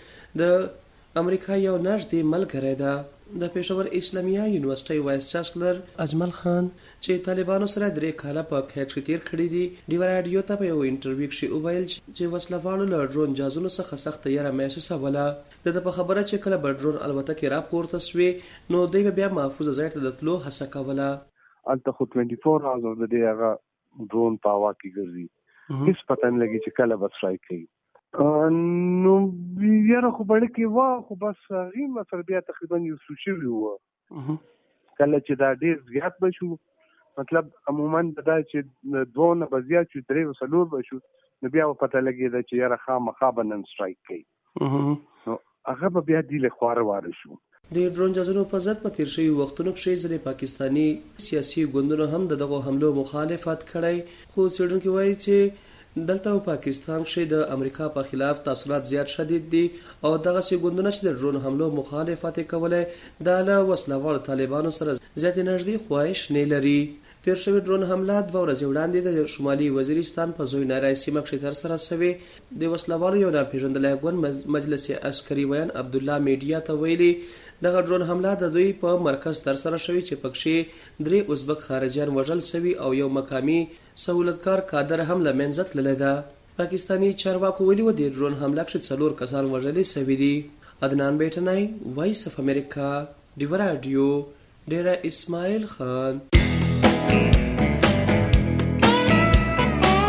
د امریکا یو نږدې ملګری ده. د پېښور اسلامیه یونیورسيټي وایس چانسلر اجمل خان چې طالبانو سره درې کاله په قید کې تیر کړی دي، ډیو رادیو ته په یو انټرویو کې وویل چې وسلوالو له ډرون جازونو څخه سخت یره محسوسه ولا. د په خبره چې کله به ډرون الوتکې راپورته شوې نو دوی بیا محفوظ ځای ته د تلو هڅه کوله. الته خو چوبیس اورز او د دې هغه ډرون په هوا کې ګرځي، هیڅ پته نه لګي چې کله به سترایک کوي. نو یاره خو بړ کې وا خو بس غي مثلا بیا تقریبا یو سوشل وو کله چې دا ډیر زیات بشو، مطلب عموما دا چې دوه نه بزیات چې درې وسلور بشو نو بیا پته لګي دا چې یاره خامخا بنن سترایک کوي. نو هغه بیا دی له خوار واره شو. د ډرون جازونو په ضد په تیر شوي وختونو کې ځینې پاکستاني سیاسي ګوندونو هم دغه حملو مخالفت کړی، خو څېړونکي وایي چې دلته په پاکستان کې د امریکا په خلاف تاثیرات زیات شدید دي او دغه سي ګوندونه چې د ډرون حملو مخالفت کوله د له وسلوال طالبانو سره زیات نږدې خواهش نه لري. تیر شوی ډرون حمله دوه ورځې وړاندې د شمالي وزیرستان په زوینارای سیمه کې تر سره شوې. د وسلوالو یو ناپېژندلی ګوند مجلس عسکري ویان عبد الله میډیا ته ویلي دغه ډرون حمله د دوی په مرکز تر سره شوی چې پکې درې ازبک خارجيان وژل شوي او یو مقامي سہولتکار کادر هم لمنځه تللی ده. پاکستاني چارواکو ویلي و د ډرون حمله کې څلور کسان وژل شوي دي. عدنان بیٹنای، وایس اف امریکا، ډیو رادیو، ډیره اسماعیل خان.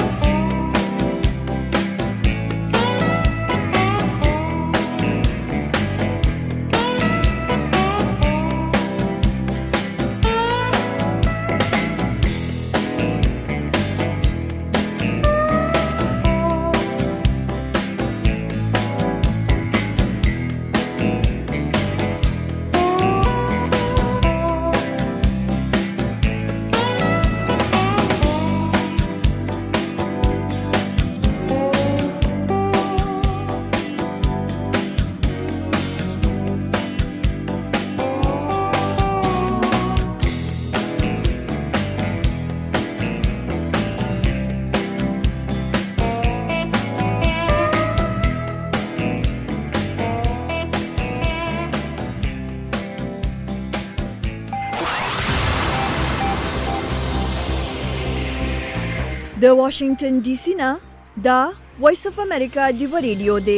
د واشنگټن ډي سي نه دا وایس اف امریکا ډیو ریډیو دی.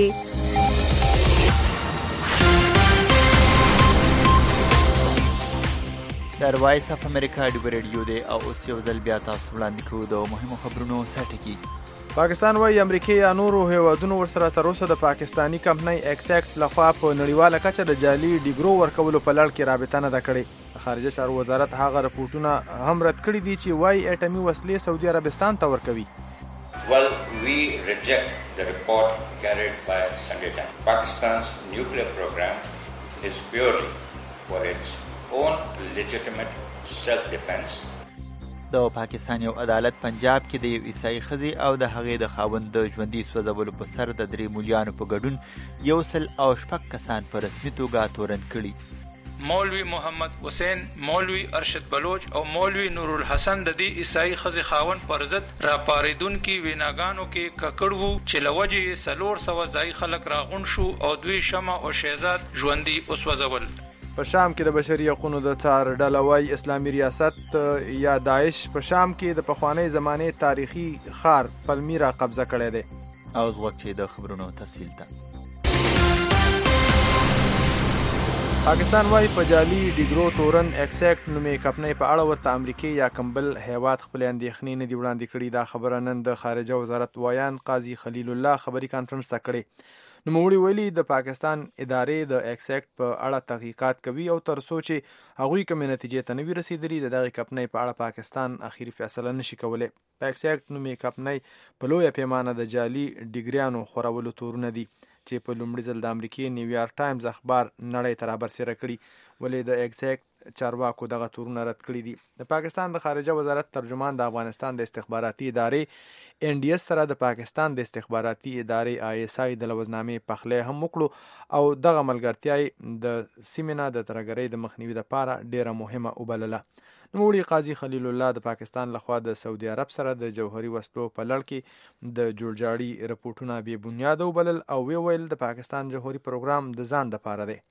در وایس اف امریکا ډیو ریډیو دی او اوس یو ځل بیا تاسو وړاندې کوو د مهمو خبرونو سرټکی. پاکستان وايي امریکای یا نورو هیوادونو ورسره تر اوسه د پاکستانی کمپنۍ ایکسیکټ لخوا په نړیواله کچه د جعلي ډیګرو ورکولو په لړ کې رابطه نه ده کړې. خارجه چارو وزارت هغه رپورټونه هم رد کړي دي چې وايي اټومي وسلې سعودي عربستان ته ورکوي. Well, we reject the report carried by Sunday Times. Pakistan's nuclear program is purely for its own legitimate self-defense. د پاکستان یو عدالت پنجاب کې د یو عیسائی ښځې او د هغې د خاوند د ژوندي سوځولو په سر د درې مولیانو په ګډون یو سل او شپږ کسان په رسمي توګه تورن کړي. مولوی محمد حسین، مولوی ارشد بلوچ او مولوی نور الحسن د دې عیسائی ښځې خاوند پر ضد راپارېدونکي ویناګانو کې ککړ وو چې له وجې یې څلور سوه ځایي خلک راغونډ شو او دوی شمع او شهزاد ژوندي وسوځول. په شام کې د بشري حقوقو د څار ډله وايي اسلامي ریاست یا داعش په شام کې د پخوانۍ زمانې تاریخي ښار پلمیرا قبضه کړی دی. او اوس وخت چې د خبرونو تفصیل ته. پاکستان وايي په جعلي ډیګرو تورن ایکسیکټ نومې کمپنۍ په اړه ورته امریکای یا کوم بل هیواد خپلې اندېښنې نه دي وړاندې کړي. دا خبره نن د خارجه وزارت وایان قاضي خلیل الله خبري کانفرنس ته کړې. نوموړي ویلي د پاکستان ادارې د ایکسیکټ په اړه تحقیقات کوي او تر څو چې هغوی کومې نتیجې ته نه وي رسېدلي د دغې کمپنۍ په اړه پاکستان اخري فیصله نشي کولی. په ایکسیکټ نومې کمپنۍ په لویه پیمانه د جعلي ډیګریانو خورولو تورونه دي چې په لومړي ځل د امریکې نیویارک ټایمز اخبار نړۍ ته رابرسېره کړي. ولې د ایکسیکټ چارواکو دغه تورونه رد کړي دي. د پاکستان د خارجه وزارت ترجمان د افغانستان د استخباراتي ادارې ان ډي اس سره د پاکستان د استخباراتي ادارې آی اس آی د لوزنامې پخلی هم وکړو او دغه ملګرتیا د سیمې نه د ترهګرۍ د مخنیوي لپاره ډیره مهمه وبلله. نوموړي قاضي خلیل الله د پاکستان لخوا د سعودي عرب سره د جوهري وسلو په لړ کې د جوړجاړي رپورټونه بې بنیاده وبلل او ویل د پاکستان جوهري پروګرام د ځان دپاره دی.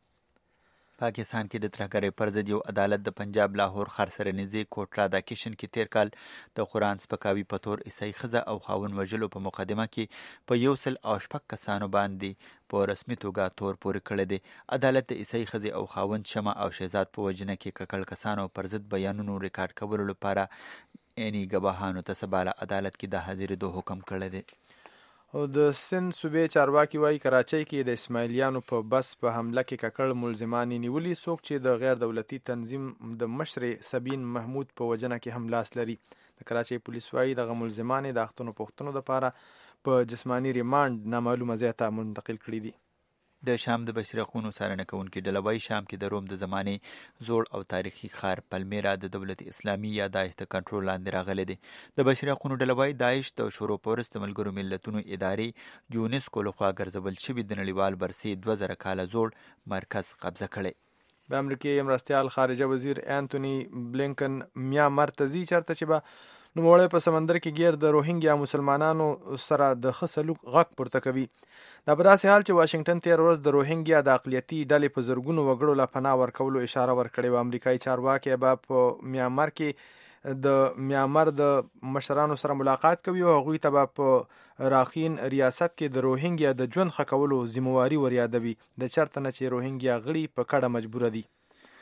پاکستان کې د ترهګرۍ پر ضد یو عدالت د پنجاب لاهور ښار سره نږدې کوټرا د کیشن کې تیر کال د قرآن سپکاوي په تور عیسائی ښځه او خاوند وژلو په مقدمه کې په یو سل او شپږ کسانو باندې په رسمي توګه تور پورې کړی دی. عدالت د عیسائی ښځې او خاوند شمع او شهزاد په وژنه کې ککړ کسانو پر ضد بیانونو ریکارډ کولو لپاره عیني ګواهانو ته سباله عدالت کې د حاضرېدو حکم کړی دی. او د سند صوبې چارواکي وايي کراچۍ کې د اسماعیلیانو په بس په حمله کې ککړ ملزمان نیولي څوک چې د غیر دولتي تنظیم د مشر سبین محمود په وژنه کې هم لاس لري. د کراچۍ پولیس وايي دغه ملزمان د اختونو پوښتنو لپاره په جسماني ریمانډ نامعلومه ځای ته منتقل کړي دي. د شام د بشري حقوقو څارنه کوونکي ډله وايي شام کې د روم د زمانې زوړ او تاریخي ښار پلمیرا د دولت اسلامي یا داعش د کنټرول لاندې راغلی دی. د بشري حقوقو ډله وايي داعش د شوروپورس د ملګرو ملتونو ادارې یونسکو لخوا ګرځول شوي د نړیوال برسې دوه زره کاله زوړ مرکز قبضه کړی. د امریکې مرستیال خارجه وزیر انتوني بلینکن میانمار ته ځي چېرته چې به نوموړی په سمندر کې ګیر د روهینګیا مسلمانانو سره د ښه سلوک غږ پورته کوي. دا په داسې حال چې واشنګټن تېره ورځ د روهینګیا د اقلیتي ډلې په زرګونو وګړو له پناه ورکولو اشاره ورکړې وه. امریکایي چارواکي به په میانمار کې د میانمار د مشرانو سره ملاقات کوي او هغوی ته به په راخین ریاست کې د روهینګیا د ژوند ښه کولو ذمهواري وریادوي د چېرته نه چې روهینګیا غړي په کډه مجبوره دي.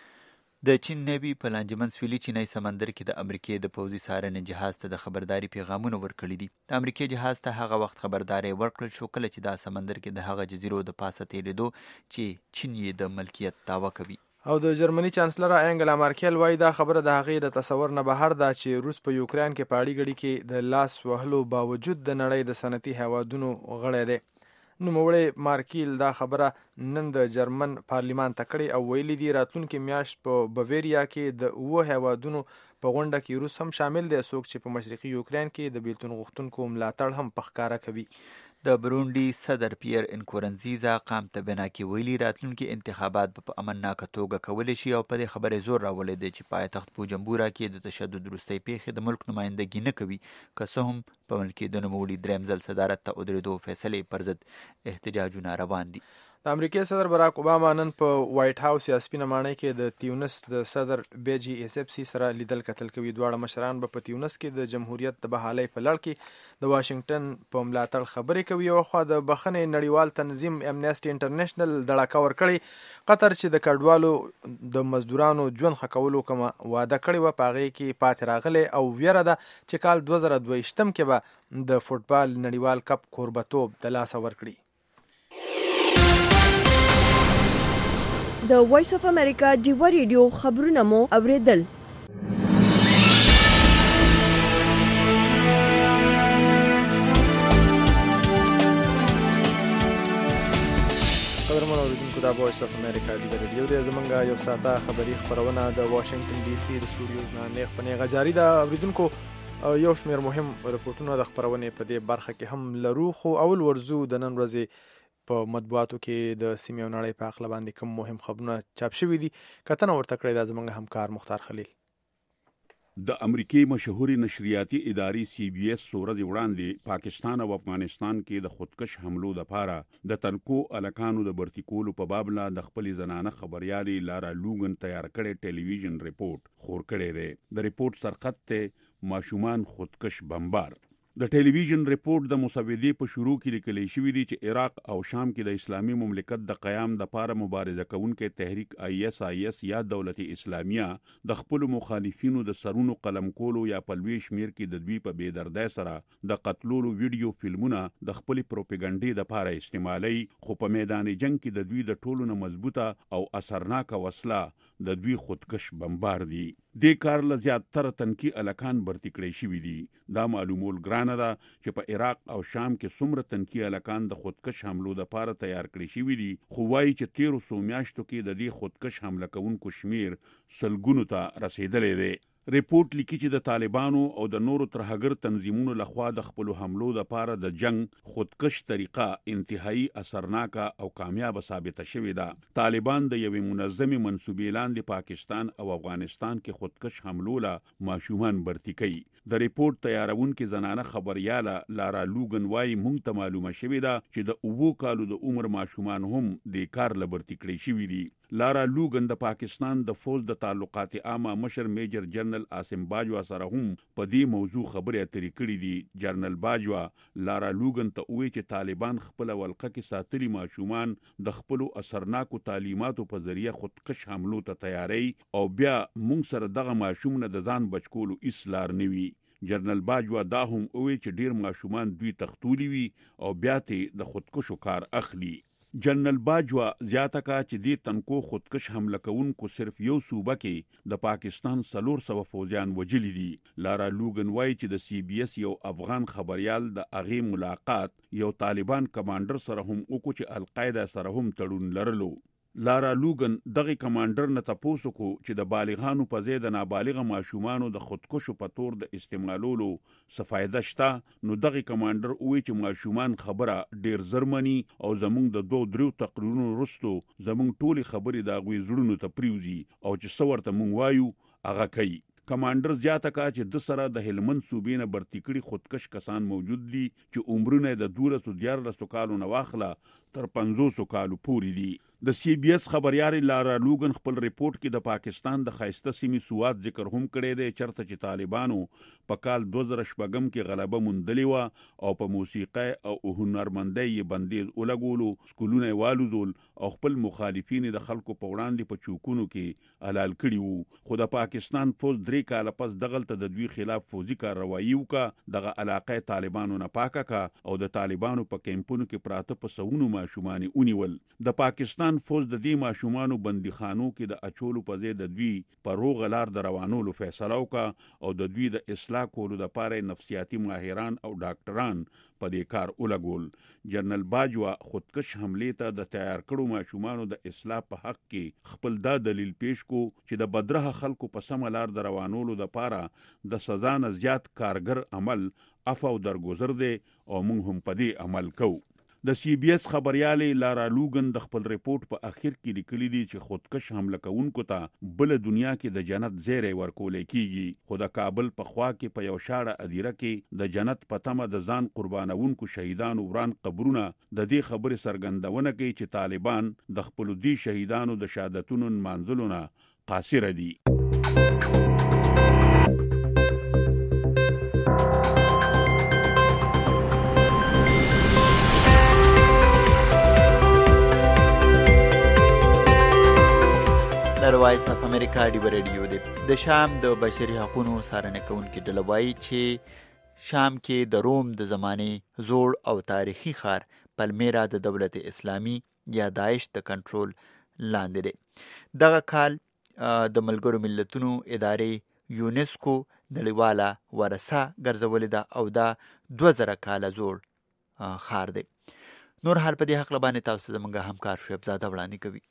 د چین نیوي په لانجمن سویلي چینی سمندر کې د امریکې د پوځي څارنې جهاز ته د خبرداري پیغامونه ورکړي دي. د امریکې جهاز ته هغه وخت خبرداری ورکړل شو کله چې دا سمندر کې د هغه جزیرو د پاسه تېرېدو چې چین یې د ملکیت دعوه کوي. او د جرمني چانسلر انګلا مارکل وايي دا خبره د هغې د تصور نه بهر ده چې روس په یوکران کې په اړیګړي کې د لاس وهلو باوجود د نړۍ د صنعتي هیوادونو غړی دی. نوموړی مارکیل دا خبره نن د جرمن پارلیمان ته کړې او ویلي دي راتلونکې میاشت په بویریا کې د اووه هیوادونو په غونډه کې روس هم شامل دی څوک چې په مشرقي یوکرین کې د بیلتون غوښتونکو ملاتړ هم په ښکاره کوي. د برونډي صدر پیر انکورنزیزا قام ته بنا کې ویلي راتلونکي انتخابات په امنناکه توګه کولی شي او په دې خبرې زور راوړی دی چې پایتخت بوجمبورا کې د تشدد وروستۍ پیښې د ملک نمایندګي نه کوي که څه هم په ملک کې د نوموړي دریم ځل صدارت ته ودرېدو فیصلې پر ضد احتجاجونه روان دي. د امریکای صدر براک اوباما نن په وایټ هاوس یا سپینه ماڼۍ کې د تیونس د صدر بیجی ایسپسی سره لیدل کتل کوي. دواړه مشران به په تیونس کې د جمهوریت د بحالۍ په لړ کې د واشنگټن په ملاتړ خبرې کوي. یو خوا د بخښنې نړیوال تنظیم امنیسټي انټرنیشنل دړاکه ورکړې قطر چې د کډوالو د مزدورانو ژوند ښه کولو کومه وعده کړې وه په هغې کې پاتې راغلی او ویره ده چې کال دوه زره دوه ویشتم کې به د فوټبال نړیوال کپ کوربتوب د لاسه ورکړي. د وایس اف امریکا ډیوا ریډیو خبرونه مو اوریدل. قدرمنو اوریدونکو دا وایس اف امریکا ډیوا ریډیو دی. زمونږ یو ساعته خبري خپرونه د واشنگټن ډي سي د سټوډیوز نه نیغ په نیغه جاري ده. اوریدونکو یو شمېر مهم رپورټونه د خپرونې په دې برخه کې هم لرو، خو اول ورزو د نن ورځې په مطبوعاتو کې د سیمې او نړۍ په هکله باندې کوم مهم خبرونه چاپ شوي دي. کتنه ورته کړې ده زموږ همکار مختار خلیل. د امریکای مشهوري نشریاتي ادارې سی بي اس ورځ وړاندې پاکستان او افغانستان کې د خودکش حملو لپاره د تنکو الکانو د برتی کولو په باب لا د خپل زنانه خبريالي لارا لوګن تیار کړي ټلویزیون ریپورت خور کړي دی. د ریپورت سرخط ته ماشومان خودکش بمبار. د ټلویزیون ریپورت د مسودې په شروع کې لیکل شوی دی چې عراق او شام کې د اسلامي مملکت د قیام د لپاره مبارزه کوونکې تحریک آی اس آی اس یا دولت اسلامیه د خپل مخالفینو د سرونو قلم کولو یا په لوی شمیر کې د دوی په بېدردۍ سره د قتلولو ویډیو فلمونه د خپل پروپاګاندا د لپاره استعمالي، خو په میدان جنگ کې د دوی د ټولو نه مضبوطه او اثرناکه وسله د دوی خودکش بمبار دي. د کار ل زیاتره تنکی الکان برتی کړی شوی دي. دا معلومول ګرانه ده چې په عراق او شام کې څومره تنکی الکان د خودکش حملو لپاره تیار کړی شوی دي، خو وايي چې تیرو سو میاشتو کې د دې خودکش حمله کوونکو شمیر سلګونو ته رسیدلی دی. ریپورت لیکي چې د طالبانو او د نورو ترهګر تنظیمونو لخوا د خپل حملو لپاره د جنگ خودکش طریقه انتهایی اثرناکه او کامیاب ثابته شوې ده. طالبان د یوې منظمې منسوبې لاندې پاکستان او افغانستان کې خودکش حملو له ماشومان برتی کوي. د ریپورت تیارونکې زنانه خبرياله لارا لوګن وايي مونږ ته معلومه شوې ده چې د اوو کالو د عمر ماشومان هم د کار لبرتی کړی شوي دي. لارا لوګن د پاکستان د فوج د تعلقات عامه مشر میجر جنرال عاصم باجوا سره هم په دې موضوع خبرې اترې کړې دي. جنرال باجوا لارا لوګن ته وایي چې طالبان خپل ولقه کې ساتلي ماشومان د خپل اثرناکو تعلیماتو په ذریعہ خودکش حملو ته تیاری او بیا مونږ سره دغه ماشوم نه د ځان بچکولو اصلار نوي. جنرال باجوا دا هم وایي چې ډیر ماشومان دوی تختولی وي او بیا ته د خودکشو کار اخلي. جنرال باجوا زیاته کا چې دې تنکو خودکش حمله کوونکو صرف یو صوبه کې د پاکستان سلور سو فوجیان وجلی دي. لارا لوګن وایي چې د سی بي اس یو افغان خبريال د اغه ملاقات یو طالبان کمانډر سره هم وکړو چې القاعده سره هم تړون لرلو. لارا لوګن دغه کمانډر نه تاسو کو چې د بالغانو په ځای د نابالغه ماشومانو د خودکشو په تور د استعمالولو څه فائدہ شته. نو دغه کمانډر وایي چې ماشومان خبره ډیر زرمني او زمونږ د دوه درو تقریرونو وروسته زمونږ ټولي خبرې د غوي زړونو ته پریوزي او چې څورته مونږ وایو هغه کوي. کمانډر زیاته کا چې د سره د هلمند صوبې نه برتی کړي خودکش کسان موجود دي چې عمرونه د دولسو دیارلسو کالو نه واخله تر پنځوسو کالو پورې دي. د سی بي اس خبرياري لارا لوګن خپل ریپورت کې د پاکستان د خایسته سیمې سواد ذکر هم کړی دی چرته چې طالبانو په کال دوه زره شپږم کې غلبه موندلې و او په موسیقي او هنرمندۍ یې بندیز ولګولو، سکولونه والوزول او خپل مخالفین د خلکو په وړاندې په چوکونو کې حلال کړي وو. خو د پاکستان فوج درې کاله پس دغلته د دوی خلاف فوزي کاروایی وکړه. دغه علاقه طالبانو نه پاکه کا او د طالبانو په کیمپونو کې پراته په سونو ماشومان اونیول. د پاکستان فوج د دې ماشومانو بندیخانو کې د اچولو په ځای د دوی په روغ لار د روانولو فیصله وکړه او د دوی د اصلاح کولو لپاره نفسیاتي ماهران او ډاکټران په دې کار ولګول. جنرال باجوا خودکش حمله ته د تیار کړو ماشومانو د اصلاح په حق کې خپل دا دلیل پیش کو چې د بدرخه خلکو په سم لار د روانولو لپاره د سزا نه زیات کارګر عمل عفو درگذر دی او موږ هم په دې عمل کوو. د سی بي اس خبريالې لارا لوګن د خپل ریپورت په اخر کې لیکلي دي چې خودکش حمله کوونکو ته بل دنیا کې د جنت زیری ورکول کیږي، خو د کابل په خوا کې په یو شاړه ادیره کې د جنت په تمه د ځان قربانونکو شهیدانو وران قبرونه د دې خبرې څرګندونه کوي چې طالبان د خپل دي شهیدانو د شهادتونو منځلونه قاصر دي. د وایس اف امریکا ډیو ریډیو دی. د شام د بشري حقوقو څارنه کوونکي ډله وایي چې شام کې د روم د زمانې زوړ او تاریخي ښار پلمیرا د دولت اسلامي یا داعش د کنټرول لاندې دی. دغه کال د ملګرو ملتونو ادارې یونسکو نړیواله ورثه ګرځولې ده او دا دوه زره کاله زوړ ښار دی. نور حال په دې حق باندې تاسو زموږ همکار شعیب زاده وړاندې کوي.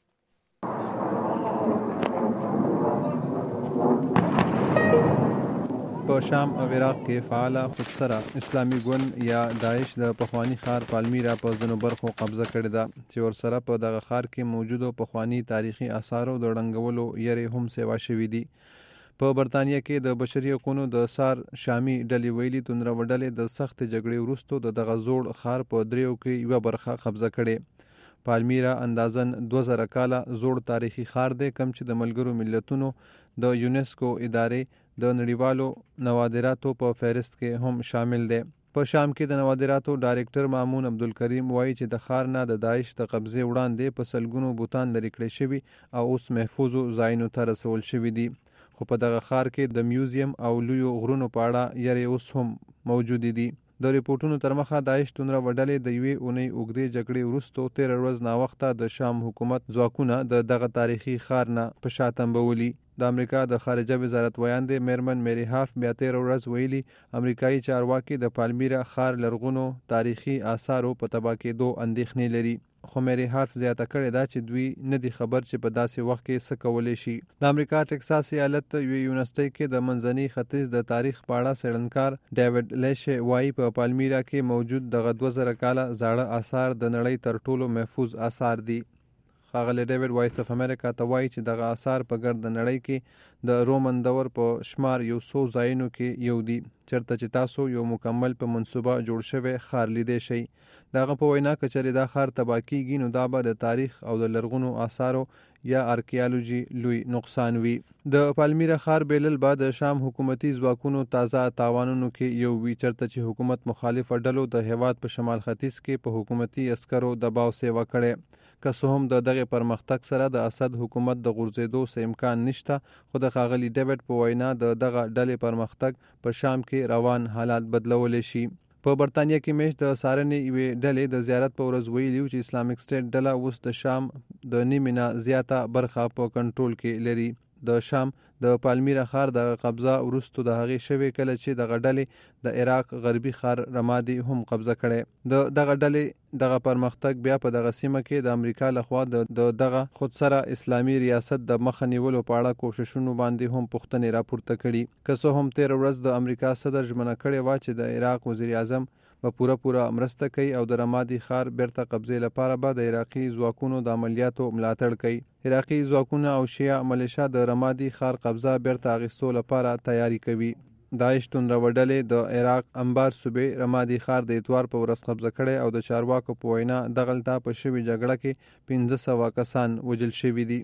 په شام او عراق کې فعاله خودسره اسلامي ګوند یا داعش د پخوانی ښار پالمیرا په ځینو برخو قبضه کړې ده چې ورسره په دغه ښار کې موجودو پخوانی تاریخي آثارو د ړنګولو یری هم سیوا شوي دي. په برطانیه کې د بشري حقوقو د سار شامي ډلې ویلي تندره وډلې د سخت جګړې وروسته د دغه زوړ ښار په دریو کې یوه برخه قبضه کړې. پالمیرا اندازن دوه زره کاله زوړ تاریخي ښار دی کوم چې د ملګرو ملتونو د یونسکو ادارې د نړیوالو نوادراتو په فهرست کې هم شامل دی. په شام کې د نوادراتو ډایرکټر مامون عبدالکریم وایي چې د ښار نه د داعش د قبضې وړاندې په سلګونو بوتان لرې کړی شوي او اوس محفوظو ځایونو ته رسول شوي دي. خو په دغه ښار کې د میوزیم او لویو غرونو په اړه یری اوس هم موجودې دي. د ریپورټونو تر مخه داعش تندره وډلې د یوې اونۍ اوږدې جګړې وروسته تېره ورځ ناوخته د شام حکومت ځواکونه د دغه تاریخي ښار نه په شا تنبولي. د امریکا د خارجه وزارت ویاندې میرمن میری هاف بیا تېره ورځ ویلي امریکایي چارواکي د پالمیرا ښار لرغونو تاریخي آثارو په تباه کېدو اندېښنې لري. خو میری هارف زیاته کړې ده چې دوی نه دي خبر چې په داسې وخت کې څه کولی شي. د امریکا ټکساس ایالت یوې یونیورسټۍ کې د منځني ختیځ د تاریخ په اړه څېړنکار ډیوډ لیشه وایي په پالمیرا کې موجود دغه دوه زره کاله زاړه آثار د نړۍ تر ټولو محفوظ آثار دي. ښاغلی ډیوډ وایس اف امریکا ته وایي چې دغه آثار په ګرد نړۍ کې د رومن دور په شمار یو څو ځایونو کې یو دي چېرته چې تاسو یو مکمل په منصوبه جوړ شوی ښار لیدی شئ. د هغه په وینا که چېرې دا ښار تباه کېږي نو دا به د تاریخ او د لرغونو آثارو یا ارکیالوجي لوی نقصان وي. د پالمیرا ښار بیلل به د شام حکومتي ځواکونو تازه تاوانونو کې یو وي چېرته چې حکومت مخالفه ډلو د هیواد په شمال ختیځ کې په حکومتي عسکرو دباو سیوا کړی. که څه هم د دغه پرمختګ سره د اسد حکومت د غورځېدو څه امکان نشته خو د ښاغلي ډیوډ په وینا د دغه ډلې پرمختګ په شام کې روان حالات بدلولی شي. په برطانیه کې میش د څارنې یوې ډلې د زیارت په ورځ ویلي چې اسلامک سټیټ ډله اوس د شام د نیمې نه زیاته برخه په کنټرول کې لري. د شام د پالمیرا ښار د قبضه وروسته د هغې شوې کله چې دغه ډلې د عراق غربي ښار رمادي هم قبضه کړی. د دغه ډلې دغه پرمختګ بیا په دغه سیمه کې د امریکا لخوا د دغه خودسره اسلامي ریاست د مخه نیولو په اړه کوششونو باندې هم پوښتنې راپورته کړي. که څه هم تېره ورځ د امریکا صدر ژمنه کړې وه چې د عراق وزیر اعظم به پوره پوره مرسته کوي او د رمادي ښار بیرته قبضې لپاره به د عراقي ځواکونو د عملیاتو ملاتړ کوي. عراقي ځواکونه او شیعه ملیشه د رمادي ښار قبضه بیرته اخیستو لپاره تیاری کوي. داعش تندره وډلې د عراق انبار صوبې رمادي ښار د اتوار په ورځ قبضه کړی او د چارواکو په وینا دغلته په شوې جګړه کې پنځه سوه کسان وژل شوي دي.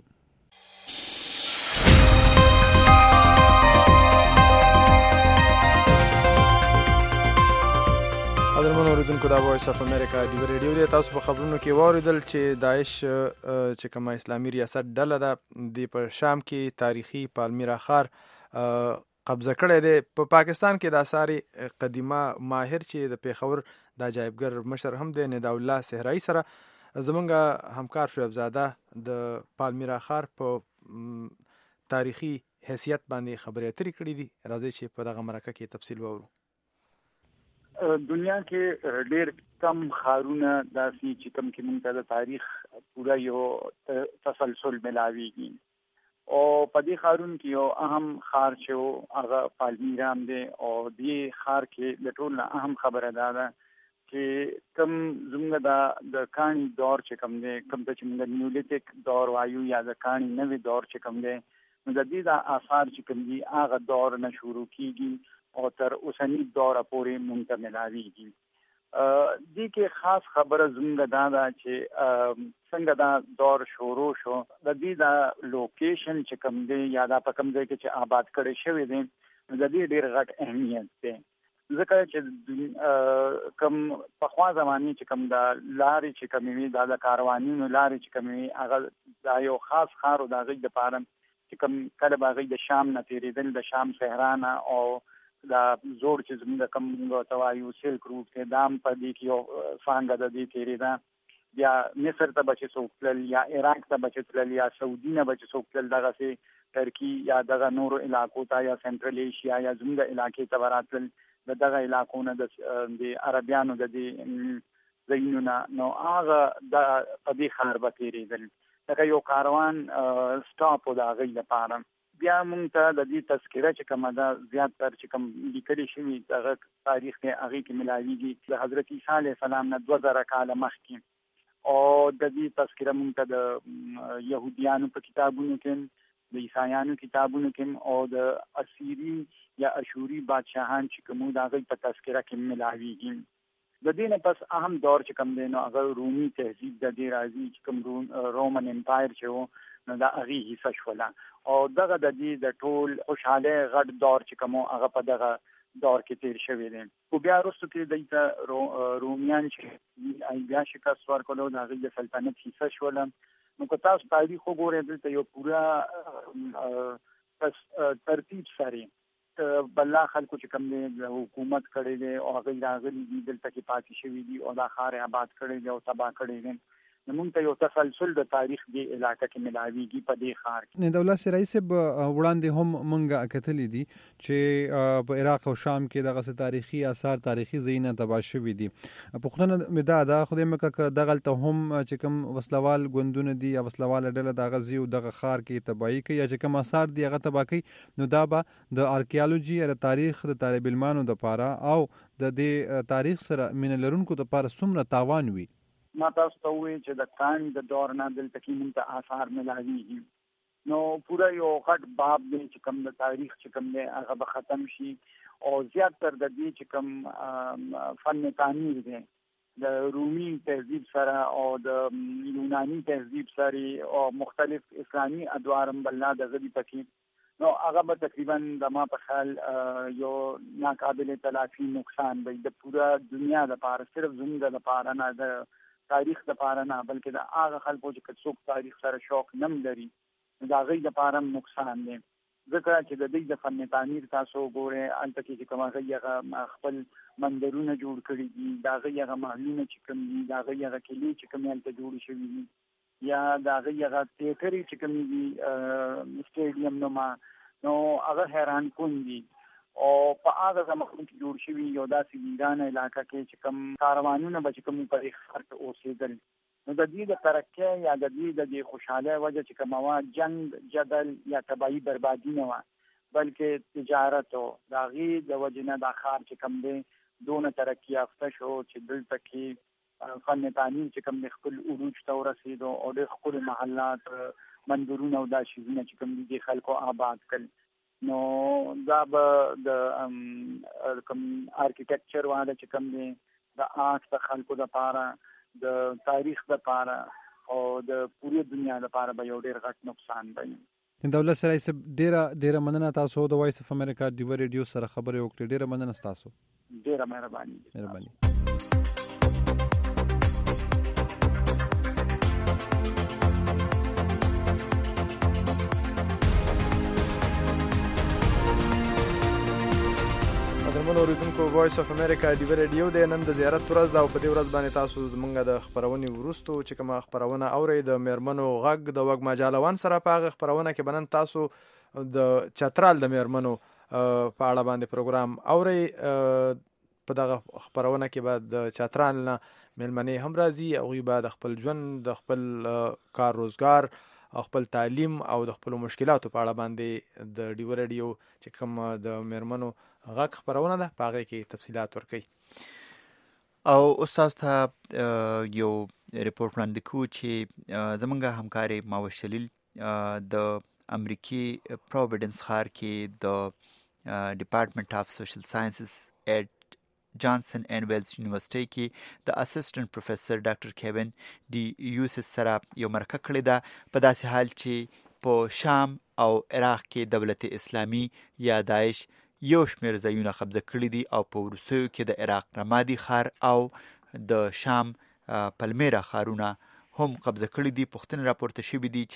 قدرمنو اوریدونکو دا وایس اف امریکا ډیو ریډیو دی. تاسو په خبرونو کې واوریدل چې داعش چې کومه اسلامي ریاست ډله ده د په شام کې تاریخي پالمیرا ښار قبضه کړی دی. په پاکستان کې د آثار قدیمه ماهر چې د پیښور د عجایبګر مشر هم دی ندا الله صحرایي سره زمونږ همکار شعیب زاده د پالمیرا ښار په تاریخي حیثیت باندې خبرې اترې کړې دي. راځئ چې په دغه مرکه کې تفصیل واورو. دنیا کې ډېر کم ښارونه داسې چې کوم کې موږ ته د تاریخ پوره یو تسلسل ملاویږي او په دې ښارونو کې یو اهم ښار چې و هغه پالمیرا دی او دې ښار کې د ټول نه اهم خبره دا ده چې کم زموږ د د کاڼي دور چې کم دی کم ته چې موږ نیولیتیک دور وایو یا د کاڼي نوی دور چې کم دی نو د دې د آثار چې کم دي هغه دور نه شروع کیږي او تر اوسنی دور پورې موږ ته ملاویږي. دې کې خاص خبره زموږ دا ده چې څنګه دا دور شروع شو د دې د لوکیشن چې کم دی یا دا په کم ځای کې چې آباد کړي شوی دی نو د دې ډېر غټ اهمیت دی ځکه چې کم پخوا زماني چې کم د لارې چې کمې وي دا د کاروانونو لارې چې کمې وي هغه دا یو خاص ښار و د هغوی دپاره چې کم کله به هغوی د شام نه تېرېدل د شام صحرا نه او دا زوړ چې زموږ کم موږ ته وایو سلک روټ دی دا هم په دې کې یو څانګه د دې تېرېده یا مصر ته به چې څوک تلل یا عراق ته به چې تلل یا سعودي نه به چې څوک تلل دغسې ترکي یا دغه نورو علاقو ته یا سنټرل ایشیا یا زموږ علاقې ته به راتلل د دغه علاقو نه د عربیانو د دې ځایونو نه نو هغه د په دې ښار به تېرېدل لکه یو کاروان سټاپ و د هغوی لپاره. بیا موږ ته د دې تذکره چې کومه ده زیات تر چې کوم لیکلي شوي دغه تاریخ دی هغې کې ملاویږي د حضرت عیسی علیه السلام نه دوه زره کاله مخکې او د دې تذکره موږ ته د یهودیانو په کتابونو کې د عیسایانو کتابونو کې او د اسیری یا اشوري بادشاهان چې کوم د هغوی په تذکره کې ملاویږي. د دې نه پس اهم دور چې کوم دی نو هغه رومي تهذیب د دې راځي چې کوم رومن امپایر چې و نو د هغې حصه شوله او دغه د دې د ټول خوشحالۍ غټ دور چې کوم هغه په دغه دور کې تیر شوی دی. خو بیا وروسته کې دوی ته رو رومیان چې بیا شکست ورکړلو د هغوی د سلطنت حصه شوله. نو که تاسو تاریخ وګورئ دلته یو پوره ترتیب سره بلا خلکو چې کوم دی حکومت کړی دی او هغوی راغلي دي دلته کې پاتې شوي دي او دا ښار آباد کړی دی او تباه کړی دی. نو موږ ته یو تسلسل د تاریخ دې علاقه کې ملاویږي په دې ښار کې. ندولت سرایي صاحب وړاندې هم موږ کتلي دي چې په عراق او شام کې دغسې تاریخي آثار تاریخي ځایونه تباه شوي دي. پوښتنه مې دا ده خدای مکړه که دغلته هم چې کوم وسلوال ګوندونه دي یا وسلواله ډله د هغه ځي او دغه ښار کې تباهي کوي یا چې کوم آثار دي هغه تباه کوي نو دا به د ارکیالوجي یا د تاریخ د طالب علمانو دپاره او د دې تاریخ سره مینه لرونکو دپاره څومره تاوان وي؟ ما تاسو ته ووایي چې د کاڼي د دور نه دلته کې موږ ته آثار ملاویږي نو پوره یو غټ باب دی چې کوم د تاریخ چې کوم دی هغه به ختم شي او زیات تر د دې چې کوم فن تعمیر دی د رومي تهذیب سره او د یوناني تهذیب سره او مختلف اسلامي ادوار هم بل نه دغه دي پکې نو هغه به تقریبا د ما په خیال یو ناقابل تلافي نقصان وي د پوره دنیا لپاره صرف زموږ لپاره نه د تاریخ دپاره نه بلکې د هغه خلکو چې څوک تاریخ سره شوق نم لري د هغوی دپاره هم نقصان دی ځکه چې د دوی د فن تعمیر تاسو وګورئ هلته کې چې کوم هغوی هغه خپل مندرونه جوړ کړي دي د هغوی هغه محلونه چې کوم دي د هغوی هغه کلي چې کومې هلته جوړې شوي دي یا د هغوی هغه تیټرې چې کومې دي سټیډیم نوما نو هغه حیران کن دي او په هغه زمانه کې جوړ شوي یو داسې ویرانه علاقه کې چې کوم کاروانونه به چې کوم په دې ښار کې اوسېدل نو د دې د ترقۍ یا د دې د دې خوشحالۍ وجه چې کومه وه جنګ جدل یا تباهي بربادي نه وه بلکې تجارت و د هغې د وجې نه دا ښار چې کوم دی دونه ترقي یافته شو چې دلته کې فن تعمیر چې کوم دی خپل عروج ته ورسېدو او ډېر ښکلي محلات مندرونه او دا شیزونه چې کوم دي دې خلکو آباد کړل. نو دا به د کوم آرکیټیکچر والا چې کوم دی د آرټ د خلکو دپاره د تاریخ دپاره او د پوره دنیا دپاره به یو ډېر غټ نقصان دی. دولت سرایي صاحب ډېره ډېره مننه تاسو د وایس اف امریکا ډیو ریډیو سره خبرې وکړې ډېره مننه ستاسو. ډېره مهرباني مهرباني. درمنو اوریدونکو وایس اف امریکا ډیو ریډیو د نن د زیارت ورځ ده او په دې ورځ باندې تاسو زمونږ د خپرونې وروستو چې کومه خپرونه اورئ د میرمنو غږ د وږ مجالوان سره په هغه خپرونه کې به نن تاسو د چترال د میرمنو په اړه باندې پروګرام اورئ. په دغه خپرونه کې به د چترال نه میلمنې هم راځي هغوی به د خپل ژوند د خپل کار روزګار خپل تعلیم او د خپل مشکلاتو په اړه باندې د ډیو ریډیو چې کوم د میرمنو غږ خپرونه ده په هغې کې تفصیلات ورکوي. او استاد ته یو ریپورت وړاندې کوو چې زمونږ همکاري ماوش شلیل د امریکي پروویډنس ښار کې د ډپارټمنټ اف سوشل ساينسز ایټ جانسن اینڈ ویلز یونیورسيټي کې د اسسټنټ پروفیسور ډاکټر کیوین ډي یوسس سره یو مرکه کړې ده په داسې حال چې په شام او عراق کې دولت اسلامي یا داعش یو شمېر ځایونه قبضه کړي دي او په وروستیو کې د عراق رمادي ښار او د شام پلمیرا ښارونه هم قبضه کړي دي. پوښتنې راپورته شوي دي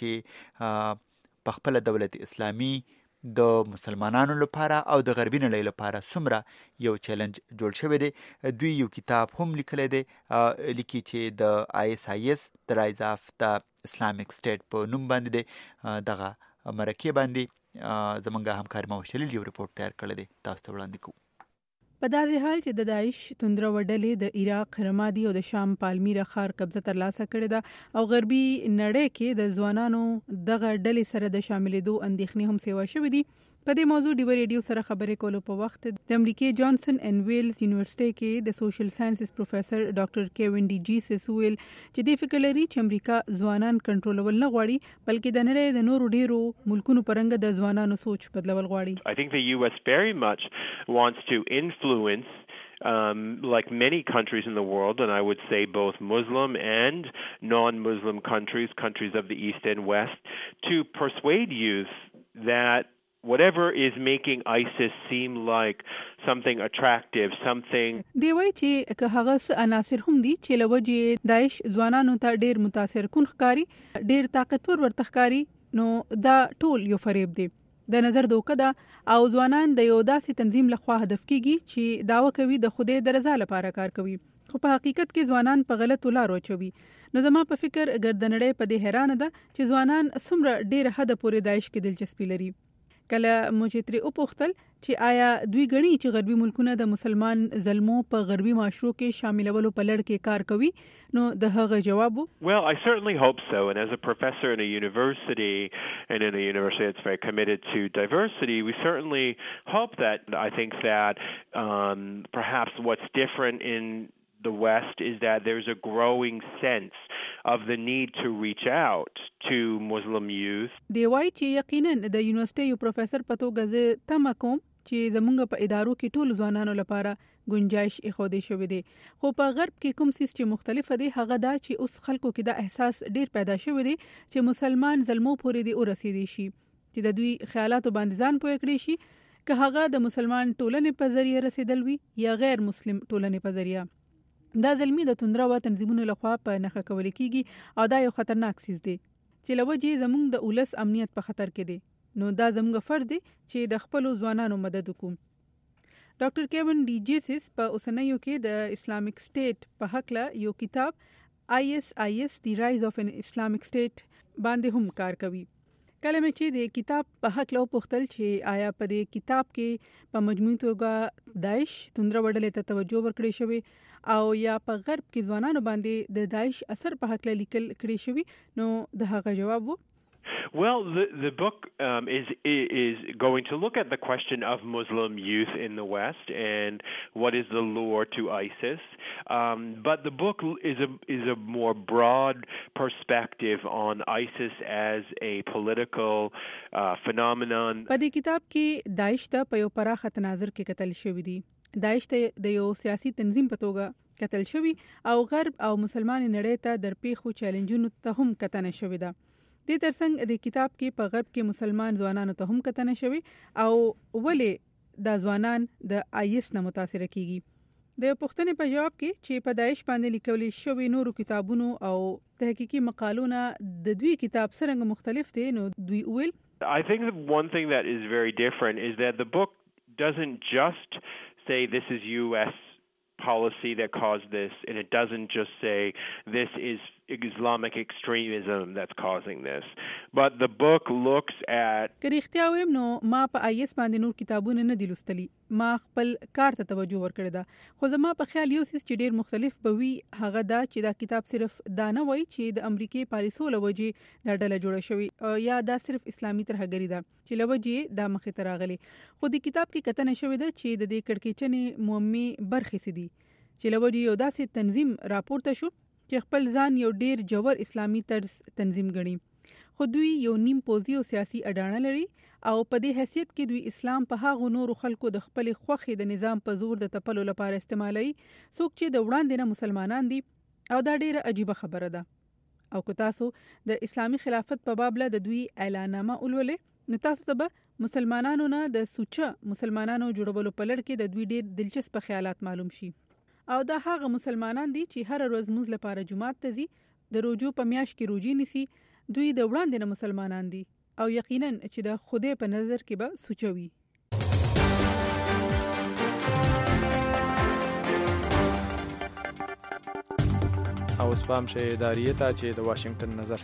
چې په خپله دولت اسلامي د مسلمانانو لپاره او د غربي نړۍ لپاره څومره یو چیلنج جوړ شوی دی. دوی یو کتاب هم لیکلی دی لیکي چې د آی اس آی اس د رایز اف د اسلامیک سټیټ په نوم باندې دی. دغه مرکې باندې زمونږ همکار موشلیل یو ریپورت تیار کړی دی، تاسو ته وړاندې کوو. په داسې حال چې د داعش توندره وډلې د عراق رمادي او د شام پالمیرا ښار قبضه ترلاسه کړې ده او غربي نړۍ کې د ځوانانو دغه ډلې سره د شاملېدو اندېښنې هم سیوا شوې دي. په دې موضوع ډیو ریډیو سره خبرې کولو په وخت د امریکای جانسن اینڈ ویلز یونیورسيټي کې د سوشل ساينسز پروفیسور ډاکټر کیوین ډي جیسس ویل چې د فکر لري چې امریکا ځوانان کنټرولول نه غواړي بلکې د نړۍ د نورو ډیرو ملکونو پرنګ د ځوانانو سوچ بدلول غواړي. I think the U S very much wants to influence Um, like many countries in the world, and I would say both Muslim and non-Muslim countries, countries of the East and West, to persuade youth that whatever is making ISIS seem like something attractive, something... دی وایي چې که هغه څه عناصر هم دي چې له وجې داعش ځوانانو ته ډېر متاثر کن ښکاري، ډېر طاقتور ورته ښکاري، نو دا ټول یو فریب دی، د نظر دوکه ده او ځوانان د یو داسې تنظیم لخوا هدف کیږي چې داوا کوي د خدای د رضا لپاره کار کوي، خو په حقیقت کې ځوانان په غلطو لارو اچوي. نو زما په فکر ګردنړۍ په دې حیرانه ده چې ځوانان څومره ډېر حد پورې داعش کې دلچسپي لري. کله مو چې ترې وپوښتل چې آیا دوی ګڼي چې غربي ملکونه د مسلمان زلمو په غربي معاشرو کې شاملولو په لړ کې کار کوي، نو د هغه جواب Well, I certainly hope so, and as a professor in a university and in a university that's very committed to diversity, we certainly hope that. I think that um, perhaps what's different in the West is that there's a growing sense of the need to reach out to Muslim youth. دی وایي چې یقینا د یونیورسيټي یو پروفیسور په توګه زه تمه کوم چې زمونږ په ادارو کې ټول ځوانانو لپاره گنجائش اخودي شوی دی، خو په غرب کې کوم څه چې مختلف دي هغه دا چې اوس خلکو کې دا احساس ډیر پیدا شوی دی چې مسلمان زلمو پورې دی ورسېدي شي چې د دوی خیالاتو باندې ځان پوه کړی شي، که هغه د مسلمان ټولنې په ذریعہ رسیدل وي یا غیر مسلم ټولنې په ذریعہ. دا زلمی د توندره و تنظیمونو لخوا په نخښه کول کیږي او دا یو خطرناک سیز دی چې لوجې زموږ د اولس امنیت په خطر کې دی. نو دا زموږ فرض دی چې د خپل ځوانانو مدد وکړو. ډاکټر کیوین ډي جیسس په اوسنیو کې د اسلامیک سټیټ په حق له یو کتاب آی اس آی اس دی رایز اف ان اسلامیک سټیټ باندې هم کار کوي. کله مې چې د کتاب په حق له پوښتل چې آیا په دې کتاب کې په مجموعي توګه داعش توندره وډلې ته توجه ورکړې شوی او یا په غرب کې ځوانانو باندې د داعش اثر په حق له لیکل کړی شوی، نو د هغه جواب وو Well, the the book um, is is going to look at the question of Muslim youth in the West and what is the lure to ISIS. Um, but the book is a is a more broad perspective on ISIS as a political uh, phenomenon. په دې کتاب کې داعش ته په یو پراخه تناظر کې کتل شوی دی. داعش ته د یو سیاسي تنظیم په توګه کتل شوی او غرب او مسلمان نړۍ ته درپیښو چیلنجونو ته هم کتنه شوی ده. د ترڅنګ د کتاب کې په غرب کې مسلمان ځوانانو ته هم کتنه شوی او ولې د ځوانان د آی اس نه متاثر کیږي. د پښتنې په جواب کې چې په داعش باندې لیکل شوی نورو کتابونو او تحقیقي مقالونه د دوی کتاب څخه مختلف دي، نو دوی ویل I think the one thing that is very different is that the book doesn't just say this is U S policy that caused this, and it doesn't just say this is Islamic extremism that's causing this, but the book looks at که رښتیا ویم نو ما په آی اس باندې نور کتابونه نه دي لوستلي، ما خپل کار ته توجه ورکړې ده، خو زما په خیال یو څه چې ډیر مختلف به وي هغه دا چې دا کتاب صرف دا نه وایي چې د امریکای پالیسو له وجې دا ډله جوړه شوې یا دا صرف اسلامي ترهګري ده چې له وجې دا مخې ته راغلي، خو د کتاب کې کتنه شوې ده چې د دې کړکېچنې مهمې برخې څه دي چې لوجه یو داسې تنظیم راپورته شو چې خپل ځان یو ډیر جوړ اسلامي طرز تنظیم ګڼي، خو دوی یو نیم پوځي او سیاسي اډانه لري او په دې حیثیت کې دوی اسلام په هغو نورو خلکو د خپل خوخي د نظام په زور د تپلو لپاره استعمالوي څوک چې د وړاندې نه مسلمانان دي، او دا ډیره عجیبه خبره ده. او که تاسو د اسلامي خلافت په باب له د دوی اعلاننامه ولولې نو تاسو ته به مسلمانانو نه د سوچه مسلمانانو جوړولو په لړ کې د دوی ډیر دلچسپ خیالات معلوم شي. او دا هغه مسلمانان دي چې هر ورځ موږ لپاره جمعات ته ځي، د روزو په میاشت کې روزي نیسي، دوی د وړاندې نه مسلمانان دي او یقینا چې د خدای په نظر کې به سوچوي. او سپام شي ادارې ته چې د واشنگټن نظر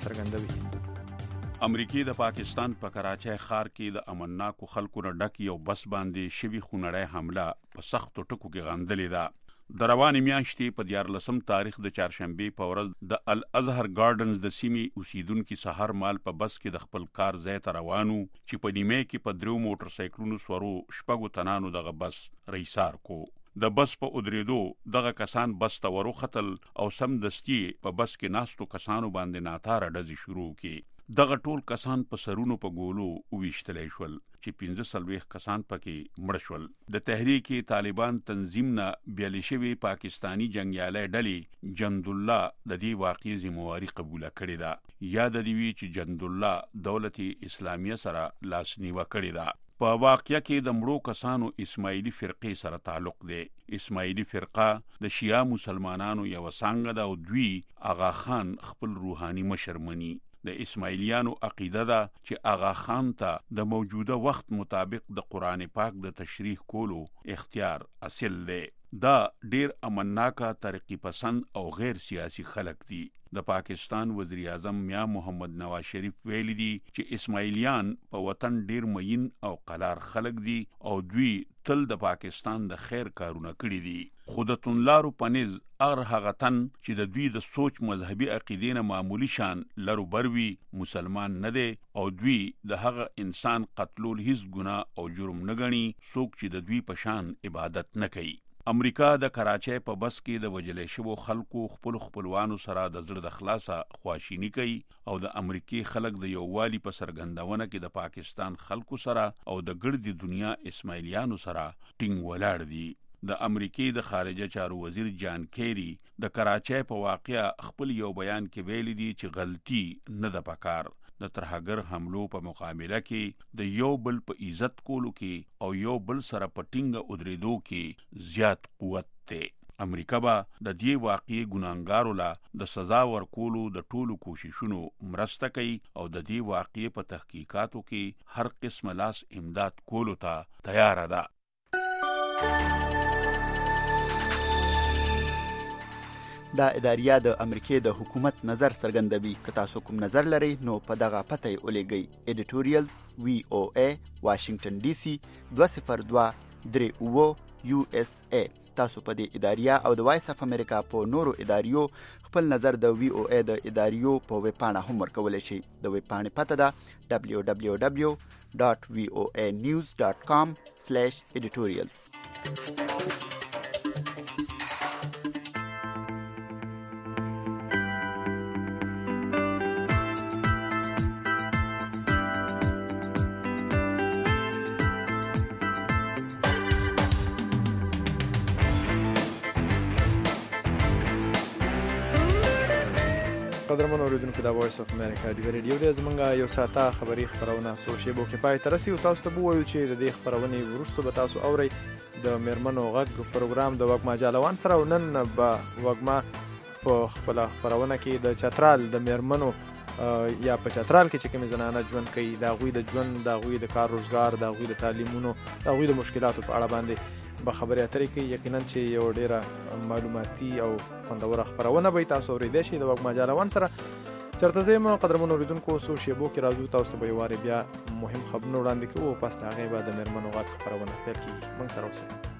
څرګندوي. امریکای د پاکستان په کراچۍ ښار کې د امنناکو خلکو نه ډک یو بس باندې شوي خونړی حمله په سختو ټکو کې غندلې ده. د روانې میاشتې په دیارلسم تاریخ د چهارشنبې په ورځ د الازهر ګارډنز د سیمې اوسیدونکي سحر مال په بس کې د خپل کار ځای ته روانو چې په نیمه کې په درو موټر سایکلونو سورو شپږو تنانو دغه بس رئیسار کو. د بس په ودرېدو دغه کسان بس ته وروختل او سم دستي په بس کې ناستو کسانو باندې ناتاره ډزې شروع کړې. دغه ټول کسان په سرونو په ګولو وویشتلی شول چې پنځه څلوېښت کسان پکې مړه شول. د تحریک طالبان تنظیم نه بیلې شوې پاکستانی جنګیالي ډلې جندالله د دې واقعې ذمہواري قبوله کړې ده. یاد دی وی چې جندالله دولت اسلامیه سره لاسنیوه کړې ده. په واقعه کې د مړو کسانو اسماعیلی فرقې سره تعلق دی. اسماعیلی فرقه د شیعه مسلمانانو یو څنګه ده او دوی آغا خان خپل روحاني مشر مني. د اسماعیلیانو عقیده ده چې آغا خان ته د موجوده وخت مطابق د قرآن پاک د تشریح کولو اختیار اصل دی. دا ډیر امنناکه ترقی پسند او غیر سیاسی خلک دي. د پاکستان وزیر اعظم میا محمد نواز شریف ویلي دي چې اسماعیلیان په وطن ډیر مین او قلار خلک دي او دوی تل د پاکستان د خیر کارونه کړي دي. خودتون لارو پنیز ار هغه تن چې د دوی د سوچ مذهبي عقیدې نه معمولی شان لرو بروي مسلمان نه دی او دوی د هغه انسان قتلول هیڅ ګناه او جرم نه ګڼي څوک چې د دوی په شان عبادت نه کوي. امریکا د کراچۍ په بس کې د وجلې شوو خلکو خپل خپلوانو سره د زړه د خلاصه خواشینی کوي او د امریکای خلک د یووالي په سرګندونه کې د پاکستان خلکو سره او د ګردي دنیا اسماعیلیانو سره ټینګ ولاړ دي. د امریکای د خارجه چارو وزیر جان کیری د کراچۍ په واقعیا خپل یو بیان کې ویلي دي چې غلطي نه ده پکار. د ترهګر حملو په مقابله کې د یو بل په عزت کولو کې او یو بل سره په ټینګه ودرېدو کې زیات قوت دی. امریکا به د دې واقعي ګناهګارو له د سزا ورکولو د ټولو کوششونو مرسته کوي او د دې واقعي په تحقیقاتو کې هر قسم لاس امداد کولو ته تیار ده. دا اداریه د امریکای د حکومت نظر څرګندوي. که تاسو کوم نظر لرئ نو په دغه پته یې ولېږئ. ایډیټوریال وی او ای واشنگټن ډي سي دوه صفر دوه درې اوه یو اس ای. تاسو په دې اداریه او د وایس اف امریکا په نورو اداریو خپل نظر د وی او ای د اداریو په ویب پاڼه هم ورکولی شئ. د ویب پاڼې پته ده دبلیو دبلیو دبلیو ډاټ وی او ای نیوز ډاټ کام سلیش ایډیټوریالز. قدرمن اوریدونکو د وایس اف امریکا د ریډیو د زمونږه یو ساعته خبری خبرونه سو شی بو کې پای تر رسي او تاسو ته وایو چې د دې خبرونه ورستو به تاسو اوري د میرمنو غږ پروګرام د وګما جالوان سره ونن به وګما په خپل خبرونه کې د چترال د میرمنو یا په چترال کې چې کوم زنانه ژوند کوي دا غوي د ژوند دا غوي د کار روزګار دا غوي د تعلیمونو دا غوي د مشکلاتو په اړه باندې به خبرې اترې کوي. یقینا چې یو ډیره معلوماتي او خوندوره خبرونه به تاسو اورېدئ شئ د وګما جالوان سره. چېرته ځئ قدرمنو اورېدونکو څو شیبو کې راځو تاسو ته به یو وارې بیا مهم خبرونه وړاندې کوو او پس د هغې به د میرمنو غږ خپرونه پیل کېږي. موږ سره اوسئ.